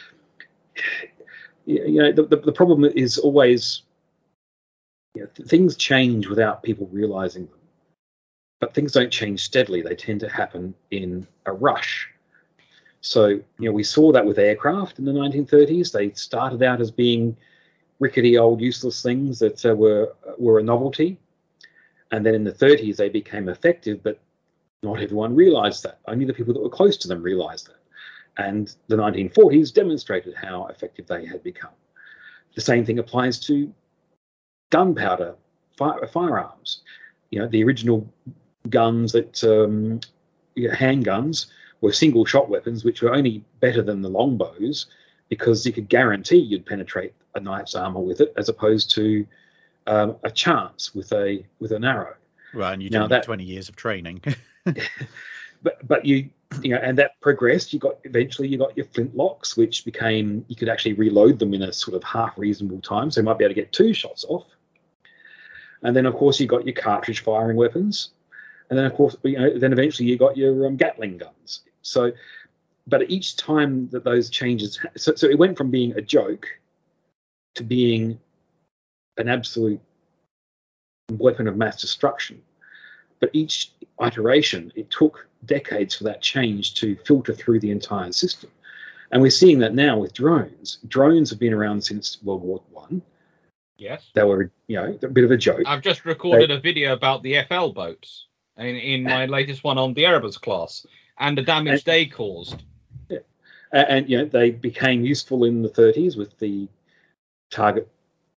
the problem is always, things change without people realizing them, but things don't change steadily. They tend to happen in a rush. So, we saw that with aircraft in the 1930s. They started out as being rickety old useless things that were a novelty. And then in the 30s, they became effective, but not everyone realized that. Only the people that were close to them realized that. And the 1940s demonstrated how effective they had become. The same thing applies to gunpowder, firearms. The original guns that, handguns, were single shot weapons, which were only better than the longbows because you could guarantee you'd penetrate a knight's armor with it, as opposed to a chance with an arrow. Right, and you don't need 20 years of training. but and that progressed. Eventually you got your flintlocks, which became, you could actually reload them in a sort of half reasonable time, so you might be able to get 2 shots off. And then of course you got your cartridge firing weapons, and then of course then eventually you got your Gatling guns. So, but each time that those changes, so it went from being a joke to being an absolute weapon of mass destruction. But each iteration, it took decades for that change to filter through the entire system. And we're seeing that now with drones. Drones have been around since World War I. Yes. They were, a bit of a joke. I've just recorded a video about the FL boats in my latest one on the Erebus class and the damage they caused. Yeah. And they became useful in the 30s with the target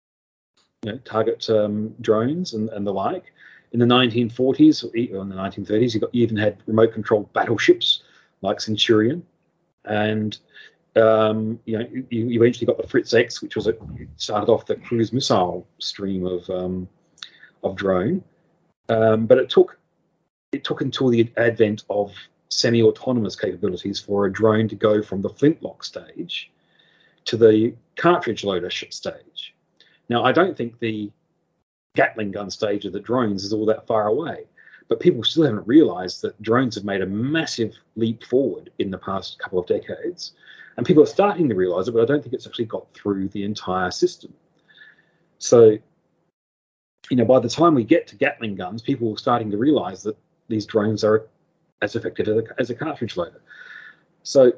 drones and the like. In the 1940s or in the 1930s, you even had remote-controlled battleships like Centurion, and you eventually got the Fritz X, which started off the cruise missile stream of drone. But it took until the advent of semi-autonomous capabilities for a drone to go from the flintlock stage to the cartridge loader stage. Now, I don't think the Gatling gun stage of the drones is all that far away, but people still haven't realized that drones have made a massive leap forward in the past couple of decades, and people are starting to realize it, but I don't think it's actually got through the entire system. So, by the time we get to Gatling guns, people are starting to realize that these drones are as effective as a cartridge loader. So,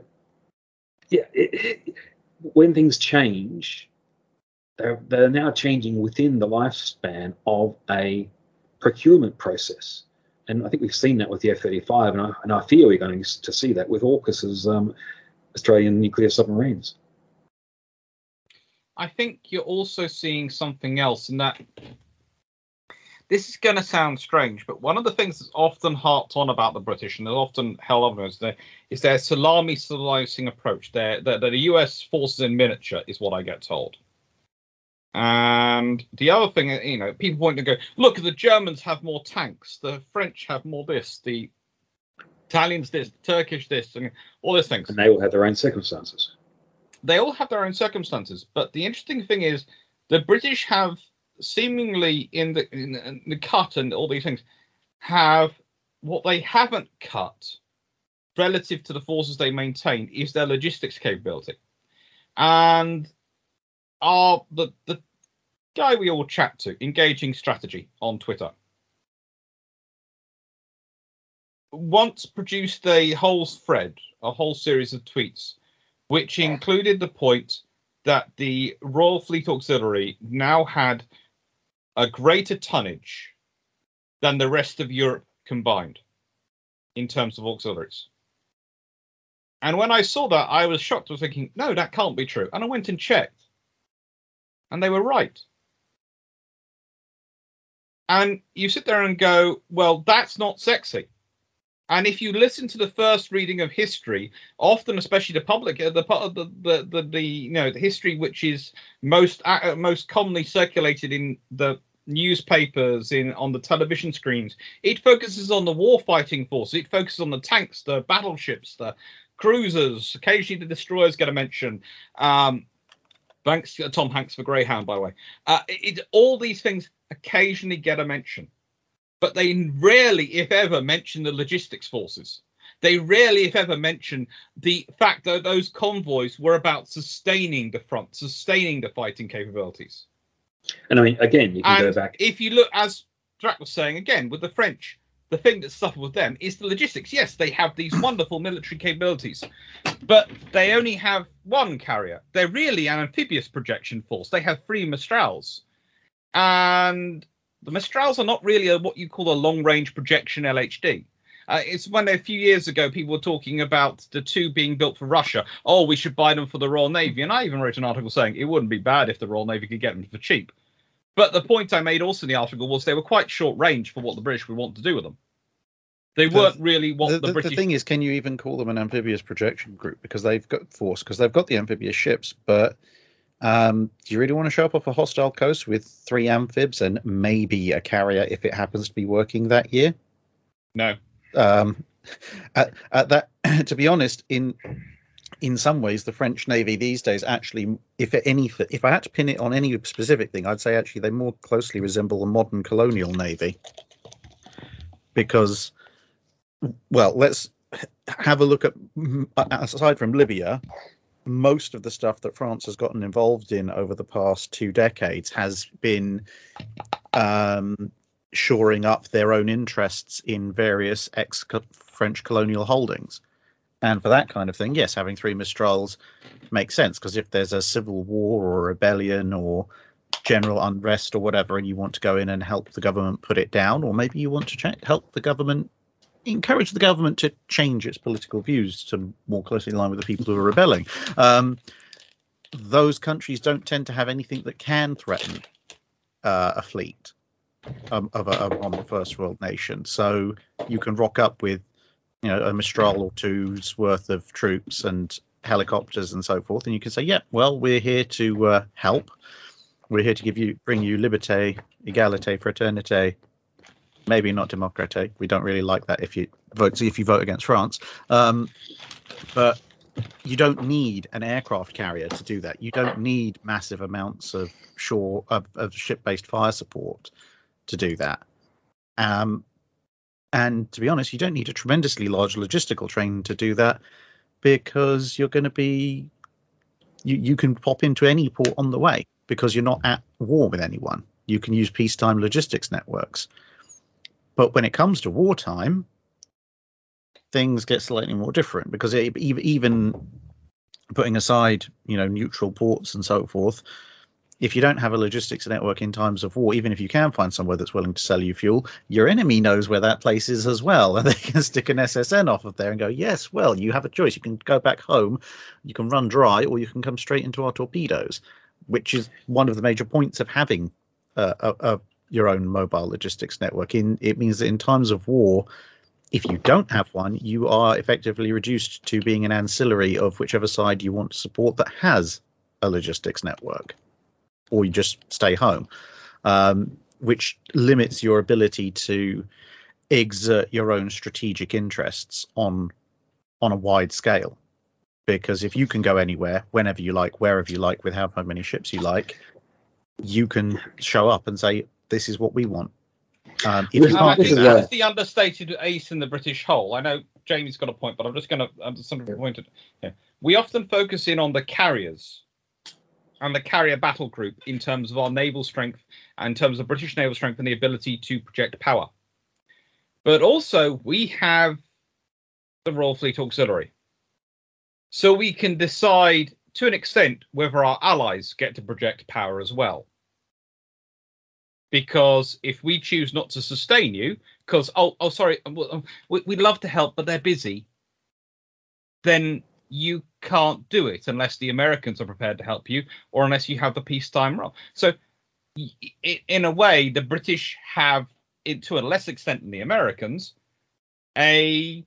when things change, they're now changing within the lifespan of a procurement process. And I think we've seen that with the F-35, and I fear we're going to see that with AUKUS's Australian nuclear submarines. I think you're also seeing something else in that this is going to sound strange, but one of the things that's often harped on about the British, and often held up is their salami slicing approach. The US forces in miniature is what I get told. And the other thing, people point to go, look, the Germans have more tanks, the French have more this, the Italians this, the Turkish this, and all these things. And they all have their own circumstances. They all have their own circumstances. But the interesting thing is the British have seemingly in the cut and all these things have what they haven't cut relative to the forces they maintain is their logistics capability. And the guy we all chat to, Engaging Strategy on Twitter, once produced a whole thread, a whole series of tweets, which included the point that the Royal Fleet Auxiliary now had a greater tonnage than the rest of Europe combined in terms of auxiliaries. And when I saw that, I was shocked. I was thinking, no, that can't be true. And I went and checked. And they were right. And you sit there and go, well, that's not sexy. And if you listen to the first reading of history, often, especially the public, the history which is most commonly circulated in the newspapers, on the television screens, it focuses on the warfighting force. It focuses on the tanks, the battleships, the cruisers. Occasionally, the destroyers get a mention. Thanks to Tom Hanks for Greyhound, by the way. All these things occasionally get a mention, but they rarely, if ever, mention the logistics forces. They rarely, if ever, mention the fact that those convoys were about sustaining the front, sustaining the fighting capabilities. And I mean, again, you can go back. If you look, as Drac was saying, again, with the French, the thing that suffered with them is the logistics. Yes, they have these wonderful military capabilities, but they only have one carrier. They're really an amphibious projection force. They have 3 Mistrals. And the Mistrals are not really what you call a long-range projection LHD. It's when a few years ago people were talking about the 2 being built for Russia. Oh, we should buy them for the Royal Navy. And I even wrote an article saying it wouldn't be bad if the Royal Navy could get them for cheap. But the point I made also in the article was they were quite short range for what the British would want to do with them. They weren't really what the British... The thing is, can you even call them an amphibious projection group? Because they've got force, because they've got the amphibious ships. But do you really want to show up off a hostile coast with 3 amphibs and maybe a carrier if it happens to be working that year? No. At that, to be honest, in some ways, the French Navy these days actually, if I had to pin it on any specific thing, I'd say actually they more closely resemble a modern colonial navy. Because, well, let's have a look at, aside from Libya, most of the stuff that France has gotten involved in over the past 2 decades has been shoring up their own interests in various ex-French colonial holdings. And for that kind of thing, yes, having 3 Mistrals makes sense, because if there's a civil war or a rebellion or general unrest or whatever, and you want to go in and help the government put it down, or maybe you want to help the government, encourage the government to change its political views to more closely align with the people who are rebelling. Those countries don't tend to have anything that can threaten a fleet of a first world nation. So you can rock up with, a Mistral or 2's worth of troops and helicopters and so forth, and you can say, yeah, well, we're here to help. We're here to bring you liberté, égalité, fraternité. Maybe not démocratie. We don't really like that if you vote against France. But you don't need an aircraft carrier to do that. You don't need massive amounts of ship-based fire support to do that. And to be honest, you don't need a tremendously large logistical train to do that, because you're going to be, you can pop into any port on the way because you're not at war with anyone. You can use peacetime logistics networks. But when it comes to wartime, things get slightly more different, because even putting aside, neutral ports and so forth, if you don't have a logistics network in times of war, even if you can find somewhere that's willing to sell you fuel, your enemy knows where that place is as well. And they can stick an SSN off of there and go, yes, well, you have a choice. You can go back home, you can run dry, or you can come straight into our torpedoes, which is one of the major points of having your own mobile logistics network. It means that in times of war, if you don't have one, you are effectively reduced to being an ancillary of whichever side you want to support that has a logistics network. Or you just stay home, which limits your ability to exert your own strategic interests on a wide scale. Because if you can go anywhere, whenever you like, wherever you like, with how many ships you like, you can show up and say, this is what we want. I think that's the understated ace in the British whole. I know Jamie's got a point, but I'm just going to point it. Yeah. We often focus in on the carriers and the carrier battle group in terms of our naval strength, and in terms of British naval strength and the ability to project power. But also we have the Royal Fleet Auxiliary. So we can decide to an extent whether our allies get to project power as well. Because if we choose not to sustain you, because, we'd love to help, but they're busy, then you can't do it unless the Americans are prepared to help you, or unless you have the peacetime role. So in a way, the British have, to a less extent than the Americans, I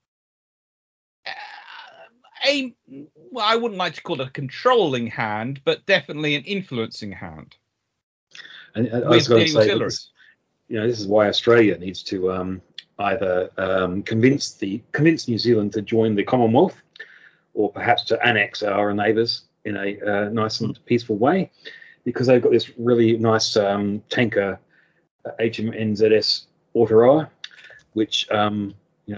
wouldn't like to call it a controlling hand, but definitely an influencing hand. And I was going to say, this is why Australia needs to either convince New Zealand to join the Commonwealth, or perhaps to annex our neighbours in a nice and peaceful way, because they've got this really nice tanker HMNZS Aotearoa, which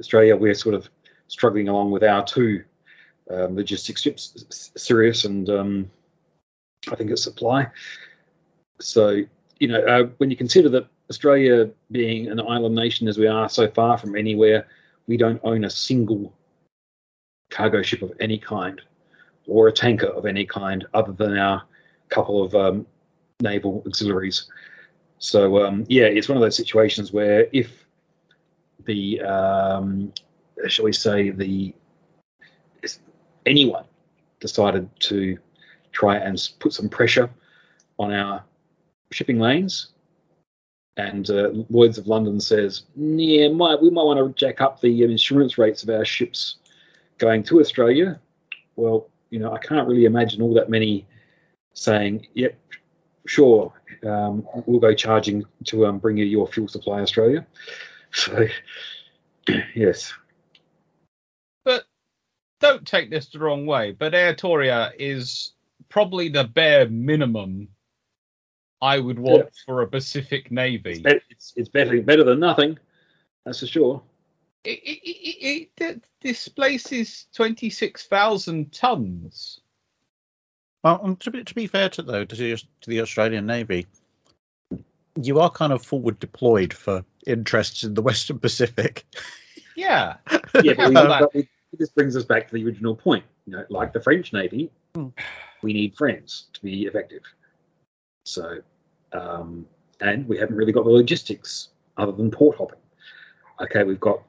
Australia, we're sort of struggling along with our two logistics ships, Sirius and I think it's Supply. So, when you consider that Australia being an island nation as we are, so far from anywhere, we don't own a single cargo ship of any kind or a tanker of any kind other than our couple of naval auxiliaries. So, it's one of those situations where if the, shall we say, anyone decided to try and put some pressure on our shipping lanes, and Lloyd's of London says, we might want to jack up the insurance rates of our ships going to Australia. Well, I can't really imagine all that many saying, yep, sure, we'll go charging to bring you your fuel supply, Australia. So, yes. But don't take this the wrong way, but Airtoria is probably the bare minimum I would want for a Pacific Navy. It's better than nothing, that's for sure. It displaces 26,000 tons. Well, to be fair to the Australian Navy, you are kind of forward deployed for interests in the Western Pacific. Yeah. But this brings us back to the original point. Like the French Navy, we need friends to be effective. So, and we haven't really got the logistics other than port hopping. Okay, we've got.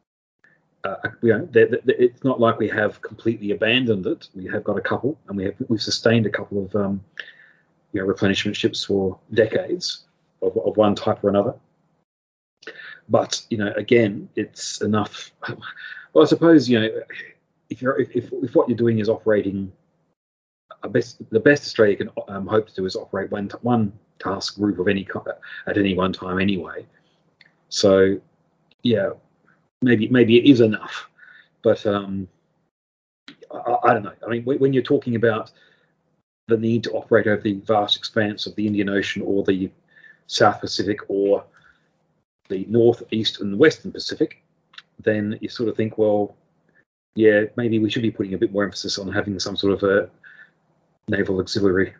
It's not like we have completely abandoned it. We have got a couple, and we've sustained a couple of replenishment ships for decades of one type or another. But again, it's enough. Well, I suppose if what you're doing is operating, the best Australia can hope to do is operate one task group of any kind at any one time anyway. So, yeah. Maybe it is enough, but I don't know. I mean, when you're talking about the need to operate over the vast expanse of the Indian Ocean or the South Pacific or the North, East, and Western Pacific, then you sort of think, well, yeah, maybe we should be putting a bit more emphasis on having some sort of a naval auxiliary.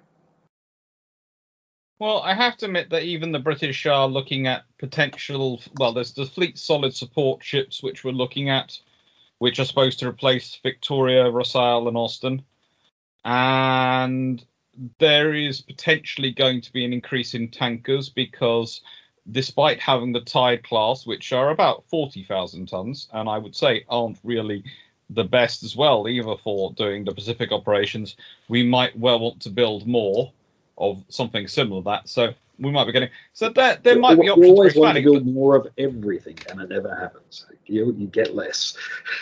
Well, I have to admit that even the British are looking at potential. Well, there's the Fleet Solid Support ships which we're looking at, which are supposed to replace Victoria, Rosyal, and Austin. And there is potentially going to be an increase in tankers because, despite having the Tide class, which are about 40,000 tons, and I would say aren't really the best as well, either for doing the Pacific operations, we might well want to build more of something similar to that, so we might be getting. So there might be options. We always want to build more of everything, and it never happens. You get less.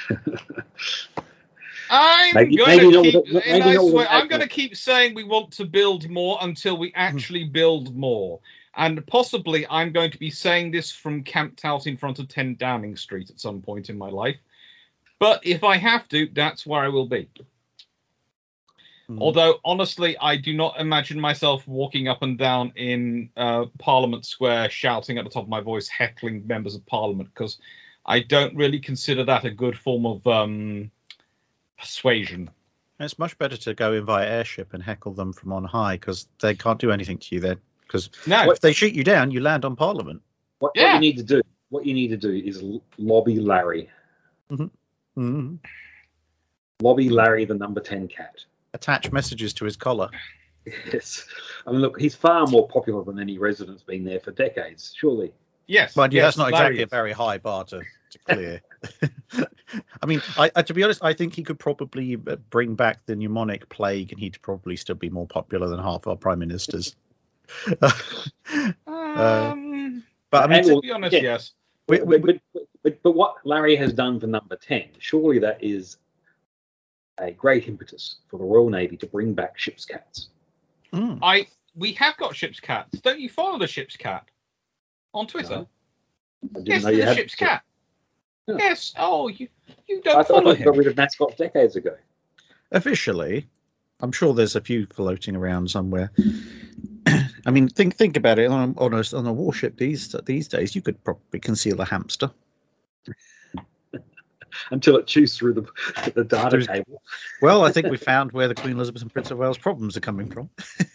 I'm going to keep saying we want to build more until we actually build more, and possibly I'm going to be saying this from camped out in front of 10 Downing Street at some point in my life. But if I have to, that's where I will be. Although, honestly, I do not imagine myself walking up and down in Parliament Square shouting at the top of my voice, heckling members of Parliament, because I don't really consider that a good form of persuasion. It's much better to go in via airship and heckle them from on high, because they can't do anything to you then. Because if they shoot you down, you land on Parliament. What you need to do is lobby Larry. Mm-hmm. Mm-hmm. Lobby Larry, the number 10 cat. Attach messages to his collar. Yes. I mean, look, he's far more popular than any resident's been there for decades, surely. Yes. Mind you, that's not exactly a very high bar to clear. I mean, to be honest, I think he could probably bring back the pneumonic plague, and he'd probably still be more popular than half our prime ministers. But I mean, to be honest, yes. But what Larry has done for number 10, surely that is a great impetus for the Royal Navy to bring back ship's cats. We have got ship's cats. Don't you follow the ship's cat on Twitter? No, yes, there's a ship's cat. Yeah. Yes. Oh, you don't I follow thought you got rid of mascots decades ago. Officially, I'm sure there's a few floating around somewhere. I mean, think about it. On a warship these days, you could probably conceal a hamster. until it chews through the data cable. Well, I think we found where the Queen Elizabeth and Prince of Wales problems are coming from.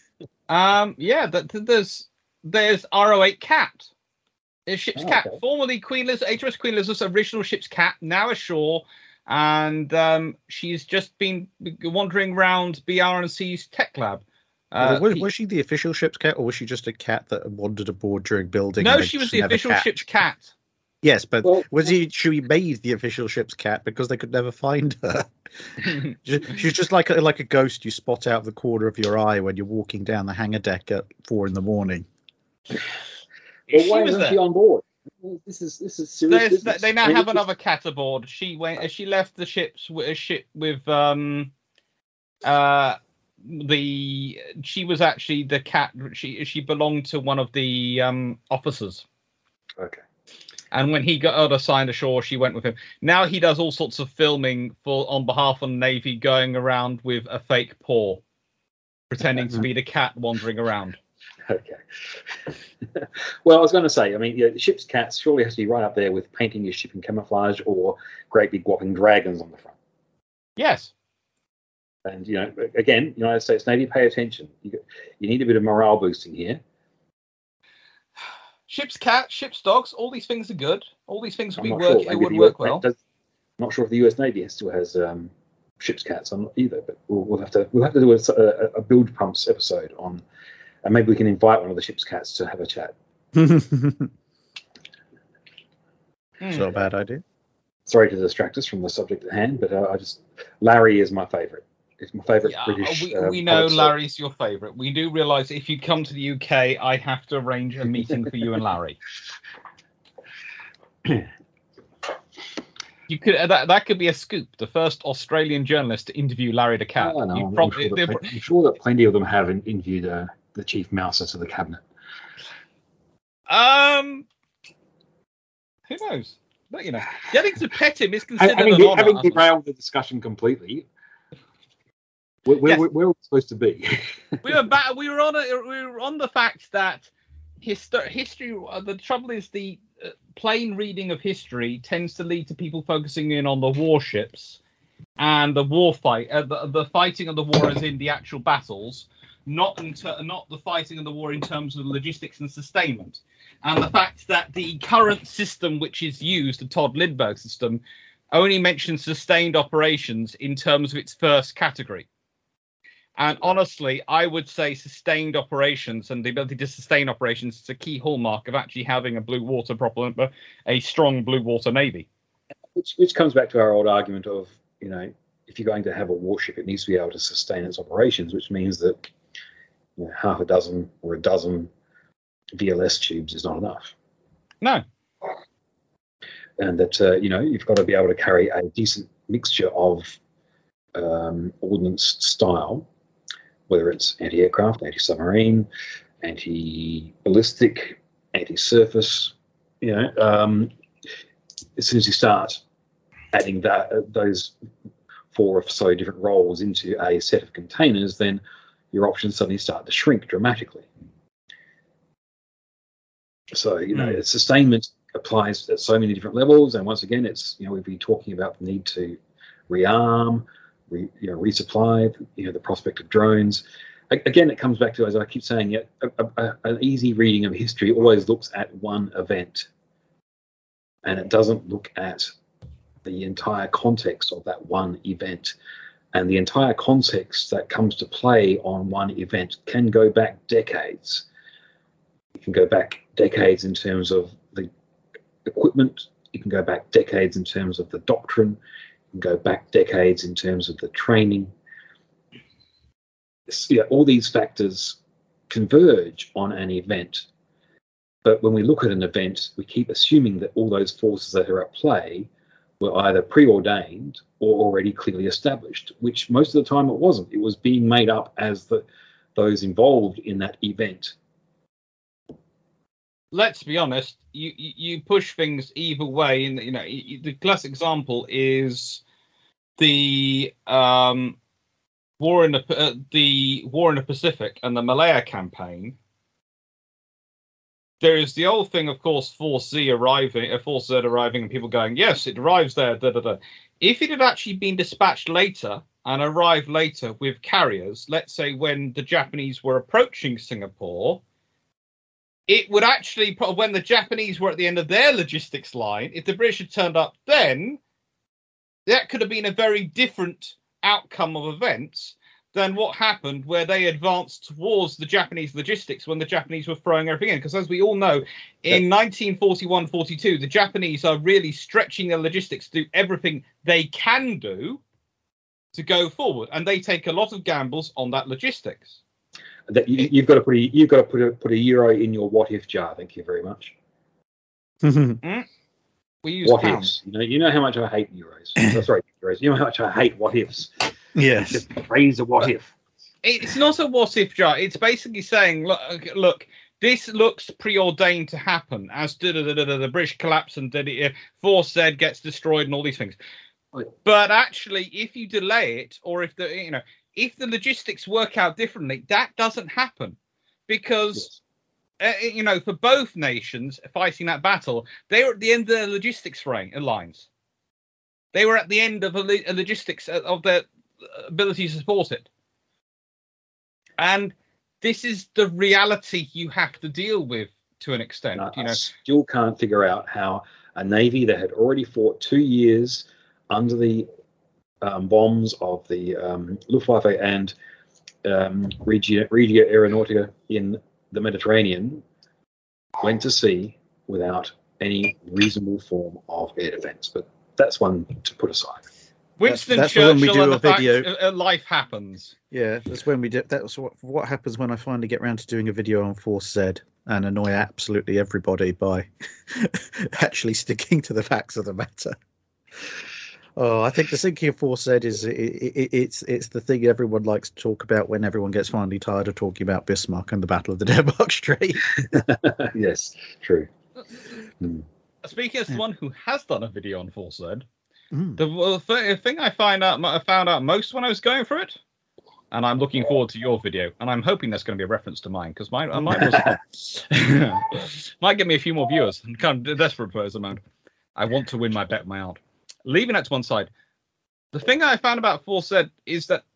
There's RO8 Cat. It's ship's cat, okay. Formerly HMS Queen Elizabeth's original ship's cat, now ashore, and she's just been wandering around BR&C's tech lab. Was she the official ship's cat, or was she just a cat that wandered aboard during building? No, she was the official ship's cat. Yes, but she made the official ship's cat because they could never find her? She's just like a ghost you spot out of the corner of your eye when you're walking down the hangar deck at 4 a.m. Well, why isn't she on board? This is serious business. They now have another cat aboard. She left the ship with she was actually the cat. She belonged to one of the officers. Okay. And when he got assigned ashore, she went with him. Now he does all sorts of filming on behalf of the Navy, going around with a fake paw, pretending to be the cat wandering around. Okay. Well, I was going to say, I mean, the ship's cats surely has to be right up there with painting your ship in camouflage or great big whopping dragons on the front. Yes. And, again, United States Navy, pay attention. You need a bit of morale boosting here. Ship's cat, ship's dogs, all these things are good. All these things would work well. I'm not sure if the US Navy still has ship's cats. I'm not either, but we'll have to do a Bilge Pumps episode on. And maybe we can invite one of the ship's cats to have a chat. It's not a bad idea. Sorry to distract us from the subject at hand, but Larry is my favourite. It's my favourite British. We know Larry's your favourite. We do realise if you come to the UK, I have to arrange a meeting for you and Larry. You could that could be a scoop. The first Australian journalist to interview Larry the cat. I'm sure that plenty of them have interviewed the chief mouser to the cabinet. Who knows? But getting to pet him is considered an honour. Having derailed the discussion completely. Where are we supposed to be? We were on the fact that history. The trouble is the plain reading of history tends to lead to people focusing in on the warships and the war fight, the fighting of the war as in the actual battles. Not the fighting of the war in terms of logistics and sustainment. And the fact that the current system which is used, the Todd Lindbergh system, only mentions sustained operations in terms of its first category. And honestly, I would say sustained operations and the ability to sustain operations is a key hallmark of actually having a strong blue water navy. Which comes back to our old argument of, if you're going to have a warship, it needs to be able to sustain its operations, which means that half a dozen or a dozen VLS tubes is not enough. No. And that, you've got to be able to carry a decent mixture of ordnance style, whether it's anti-aircraft, anti-submarine, anti-ballistic, anti-surface. As soon as you start adding those 4 or so different roles into a set of containers, then your options suddenly start to shrink dramatically. So, sustainment applies at so many different levels. And once again, it's, we've been talking about the need to rearm, resupply, the prospect of drones. Again, it comes back to, as I keep saying, an easy reading of history always looks at one event. And it doesn't look at the entire context of that one event. And the entire context that comes to play on one event can go back decades. You can go back decades in terms of the equipment. You can go back decades in terms of the doctrine. You can go back decades in terms of the training. All these factors converge on an event. But when we look at an event, we keep assuming that all those forces that are at play were either preordained or already clearly established, which most of the time it wasn't. It was being made up as those involved in that event. Let's be honest, you push things either way. And the classic example is the war in the Pacific and the Malaya campaign. there is the old thing, of course, Force Z arriving, and people going, yes, it arrives there. Da, da, da. If it had actually been dispatched later and arrived later with carriers, let's say when the Japanese were approaching Singapore, it would actually, when the Japanese were at the end of their logistics line, if the British had turned up then, that could have been a very different outcome of events than what happened where they advanced towards the Japanese logistics when the Japanese were throwing everything in. Because as we all know, in 1941-42, the Japanese are really stretching their logistics to do everything they can do to go forward. And they take a lot of gambles on that logistics. That you've got to put a euro in your what if jar. Thank you very much. We use what pounds. ifs. You know how much I hate euros. Sorry, euros. You know how much I hate what ifs. Yes. Just praise a what if. It's not a what if jar. It's basically saying, look, this looks preordained to happen. As the British collapse and Force Z gets destroyed and all these things. But actually, if you delay it, or if the logistics work out differently, that doesn't happen, because for both nations fighting that battle, they were at the end of their logistics lines. They were at the end of a logistics of their ability to support it, and this is the reality you have to deal with to an extent. I still can't figure out how a navy that had already fought 2 years under the bombs of the Luftwaffe and Regia Aeronautica in the Mediterranean went to sea without any reasonable form of air defense. But that's one to put aside. Winston that's Churchill when we do and a video. Life happens. Yeah, that's when we do. That's what happens when I finally get around to doing a video on Force Z and annoy absolutely everybody by actually sticking to the facts of the matter. Oh, I think the sinking of Force Z is it's the thing everyone likes to talk about when everyone gets finally tired of talking about Bismarck and the Battle of the Denmark Strait. Yes, true. Speaking as someone who has done a video on Force Z, the thing I found out most when I was going for it, and I'm looking forward to your video, and I'm hoping that's going to be a reference to mine, because mine was might get me a few more viewers. I'm kind of desperate for those amount. I want to win my bet, my out. Leaving that to one side, the thing I found about Force Z is that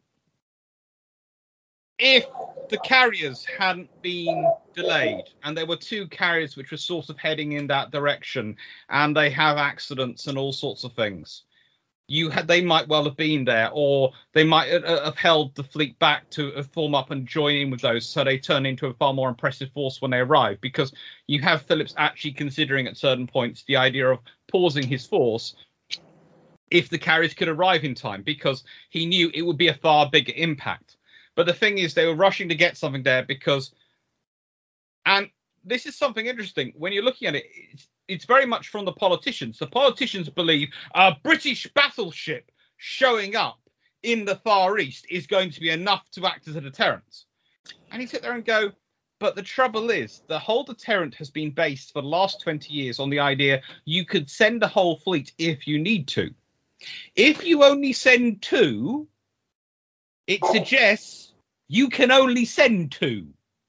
if the carriers hadn't been delayed, and there were 2 carriers which were sort of heading in that direction, and they have accidents and all sorts of things, they might well have been there, or they might have held the fleet back to form up and join in with those, so they turn into a far more impressive force when they arrive, because you have Phillips actually considering at certain points the idea of pausing his force if the carriers could arrive in time, because he knew it would be a far bigger impact. But the thing is, they were rushing to get something there because, and this is something interesting, when you're looking at it, it's very much from the politicians. The politicians believe a British battleship showing up in the Far East is going to be enough to act as a deterrent. And you sit there and go, but the trouble is, the whole deterrent has been based for the last 20 years on the idea you could send a whole fleet if you need to. If you only send 2, it suggests you can only send 2.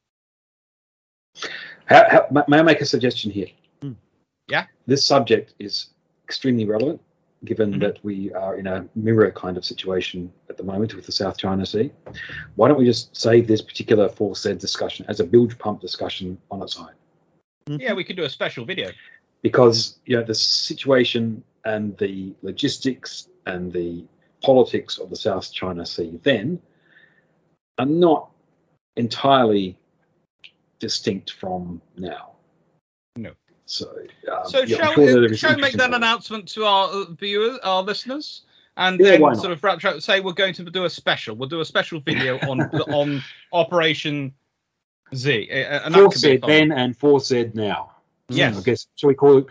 May I make a suggestion here? Yeah. This subject is extremely relevant, given that we are in a mirror kind of situation at the moment with the South China Sea. Why don't we just save this particular Force Z discussion as a bilge pump discussion on its own? Yeah, we could do a special video. Because the situation and the logistics and the politics of the South China Sea then are not entirely distinct from now. No. So shall we make that announcement to our viewers, our listeners, and then sort of wrap up, say we're going to do a special. We'll do a special video on Operation Z. Force Z then and Force Z now. Yes. I guess shall we doom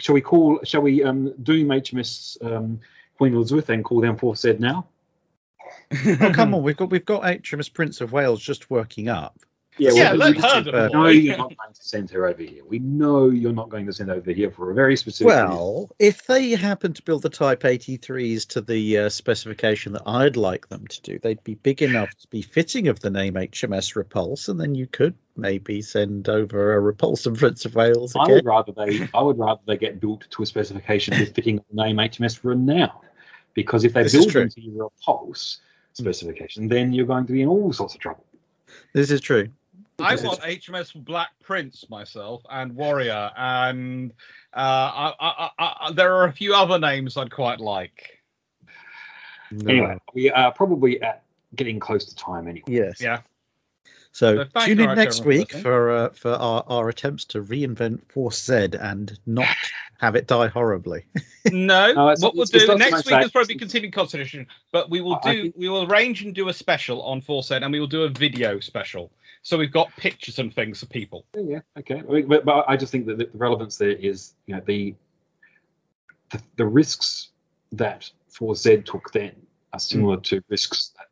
HMS Queen Elizabeth and call them Force Z now? Oh, come on, we've got HMS Prince of Wales just working up. let her deploy. No, you're not going to send her over here. We know you're not going to send over here for a very specific reason. If they happen to build the Type 83s to the specification that I'd like them to do, they'd be big enough to be fitting of the name HMS Repulse, and then you could maybe send over a Repulse and Prince of Wales again. I would rather they get built to a specification befitting the name HMS Renown, because if they build them to your Repulse specification, then you're going to be in all sorts of trouble. This is true. I want HMS Black Prince myself, and Warrior, and there are a few other names I'd quite like. Anyway, we are probably getting close to time anyway. Yes. Yeah. So tune in next week for our attempts to reinvent Force Z and not have it die horribly. No, what we'll do next week is probably continuing Constitution, but we will arrange and do a special on Force Z, and we will do a video special. So we've got pictures and things for people. Yeah, okay. But I just think that the relevance there is, the risks that Force Z took then are similar to risks that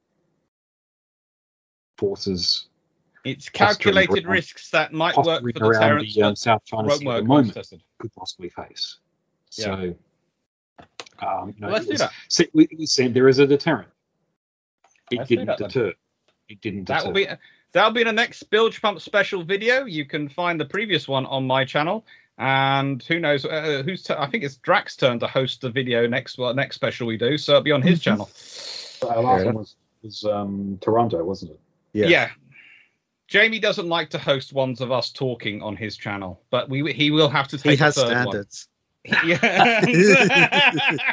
forces. It's calculated risks that might work for deterrence, the South China Sea at the moment could possibly face. So, let's do that. We said there is a deterrent. It didn't deter. It didn't deter. That'll be the next Bilge Pump special video. You can find the previous one on my channel, and who knows I think it's Drax's turn to host the video next special we do, so it'll be on his channel. Our last one was Toronto, wasn't it? Yeah. Jamie doesn't like to host ones of us talking on his channel, but he will have to take he has a third standards. One. Yeah.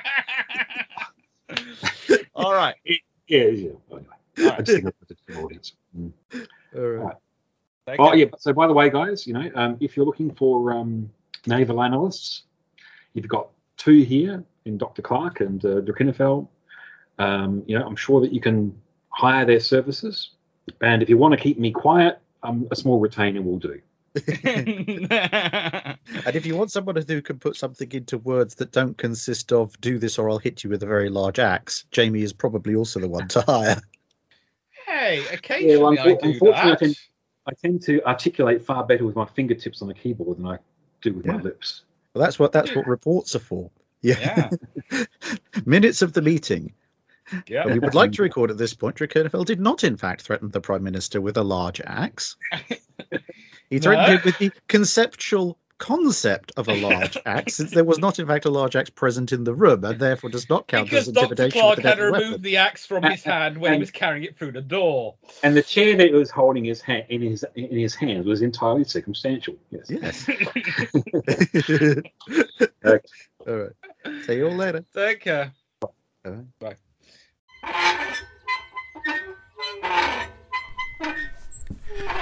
All right. Yeah. Anyway. I just think it's the audience. All right. Okay. So by the way, guys, if you're looking for naval analysts, you've got two here in Dr. Clark and Druckenfeld. I'm sure that you can hire their services. And if you want to keep me quiet, a small retainer will do. And if you want someone who can put something into words that don't consist of "do this or I'll hit you with a very large axe," Jamie is probably also the one to hire. Hey, occasionally I do that. I tend to articulate far better with my fingertips on the keyboard than I do with my lips. Well, that's what reports are for. Yeah. Minutes of the meeting. Yeah. We would like to record at this point, Druckenfeld did not, in fact, threaten the Prime Minister with a large axe. He threatened him with the conceptual concept of a large axe, since there was not, in fact, a large axe present in the room, and therefore does not count as intimidation. Because Dr. Clark had removed the axe from his hand when he was carrying it through the door. And the chair that he was holding in his hand was entirely circumstantial. Yes. Okay. All right. See you all later. Take care. Bye.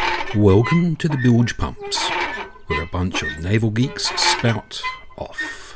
Welcome to the Bilge Pumps, where a bunch of naval geeks spout off.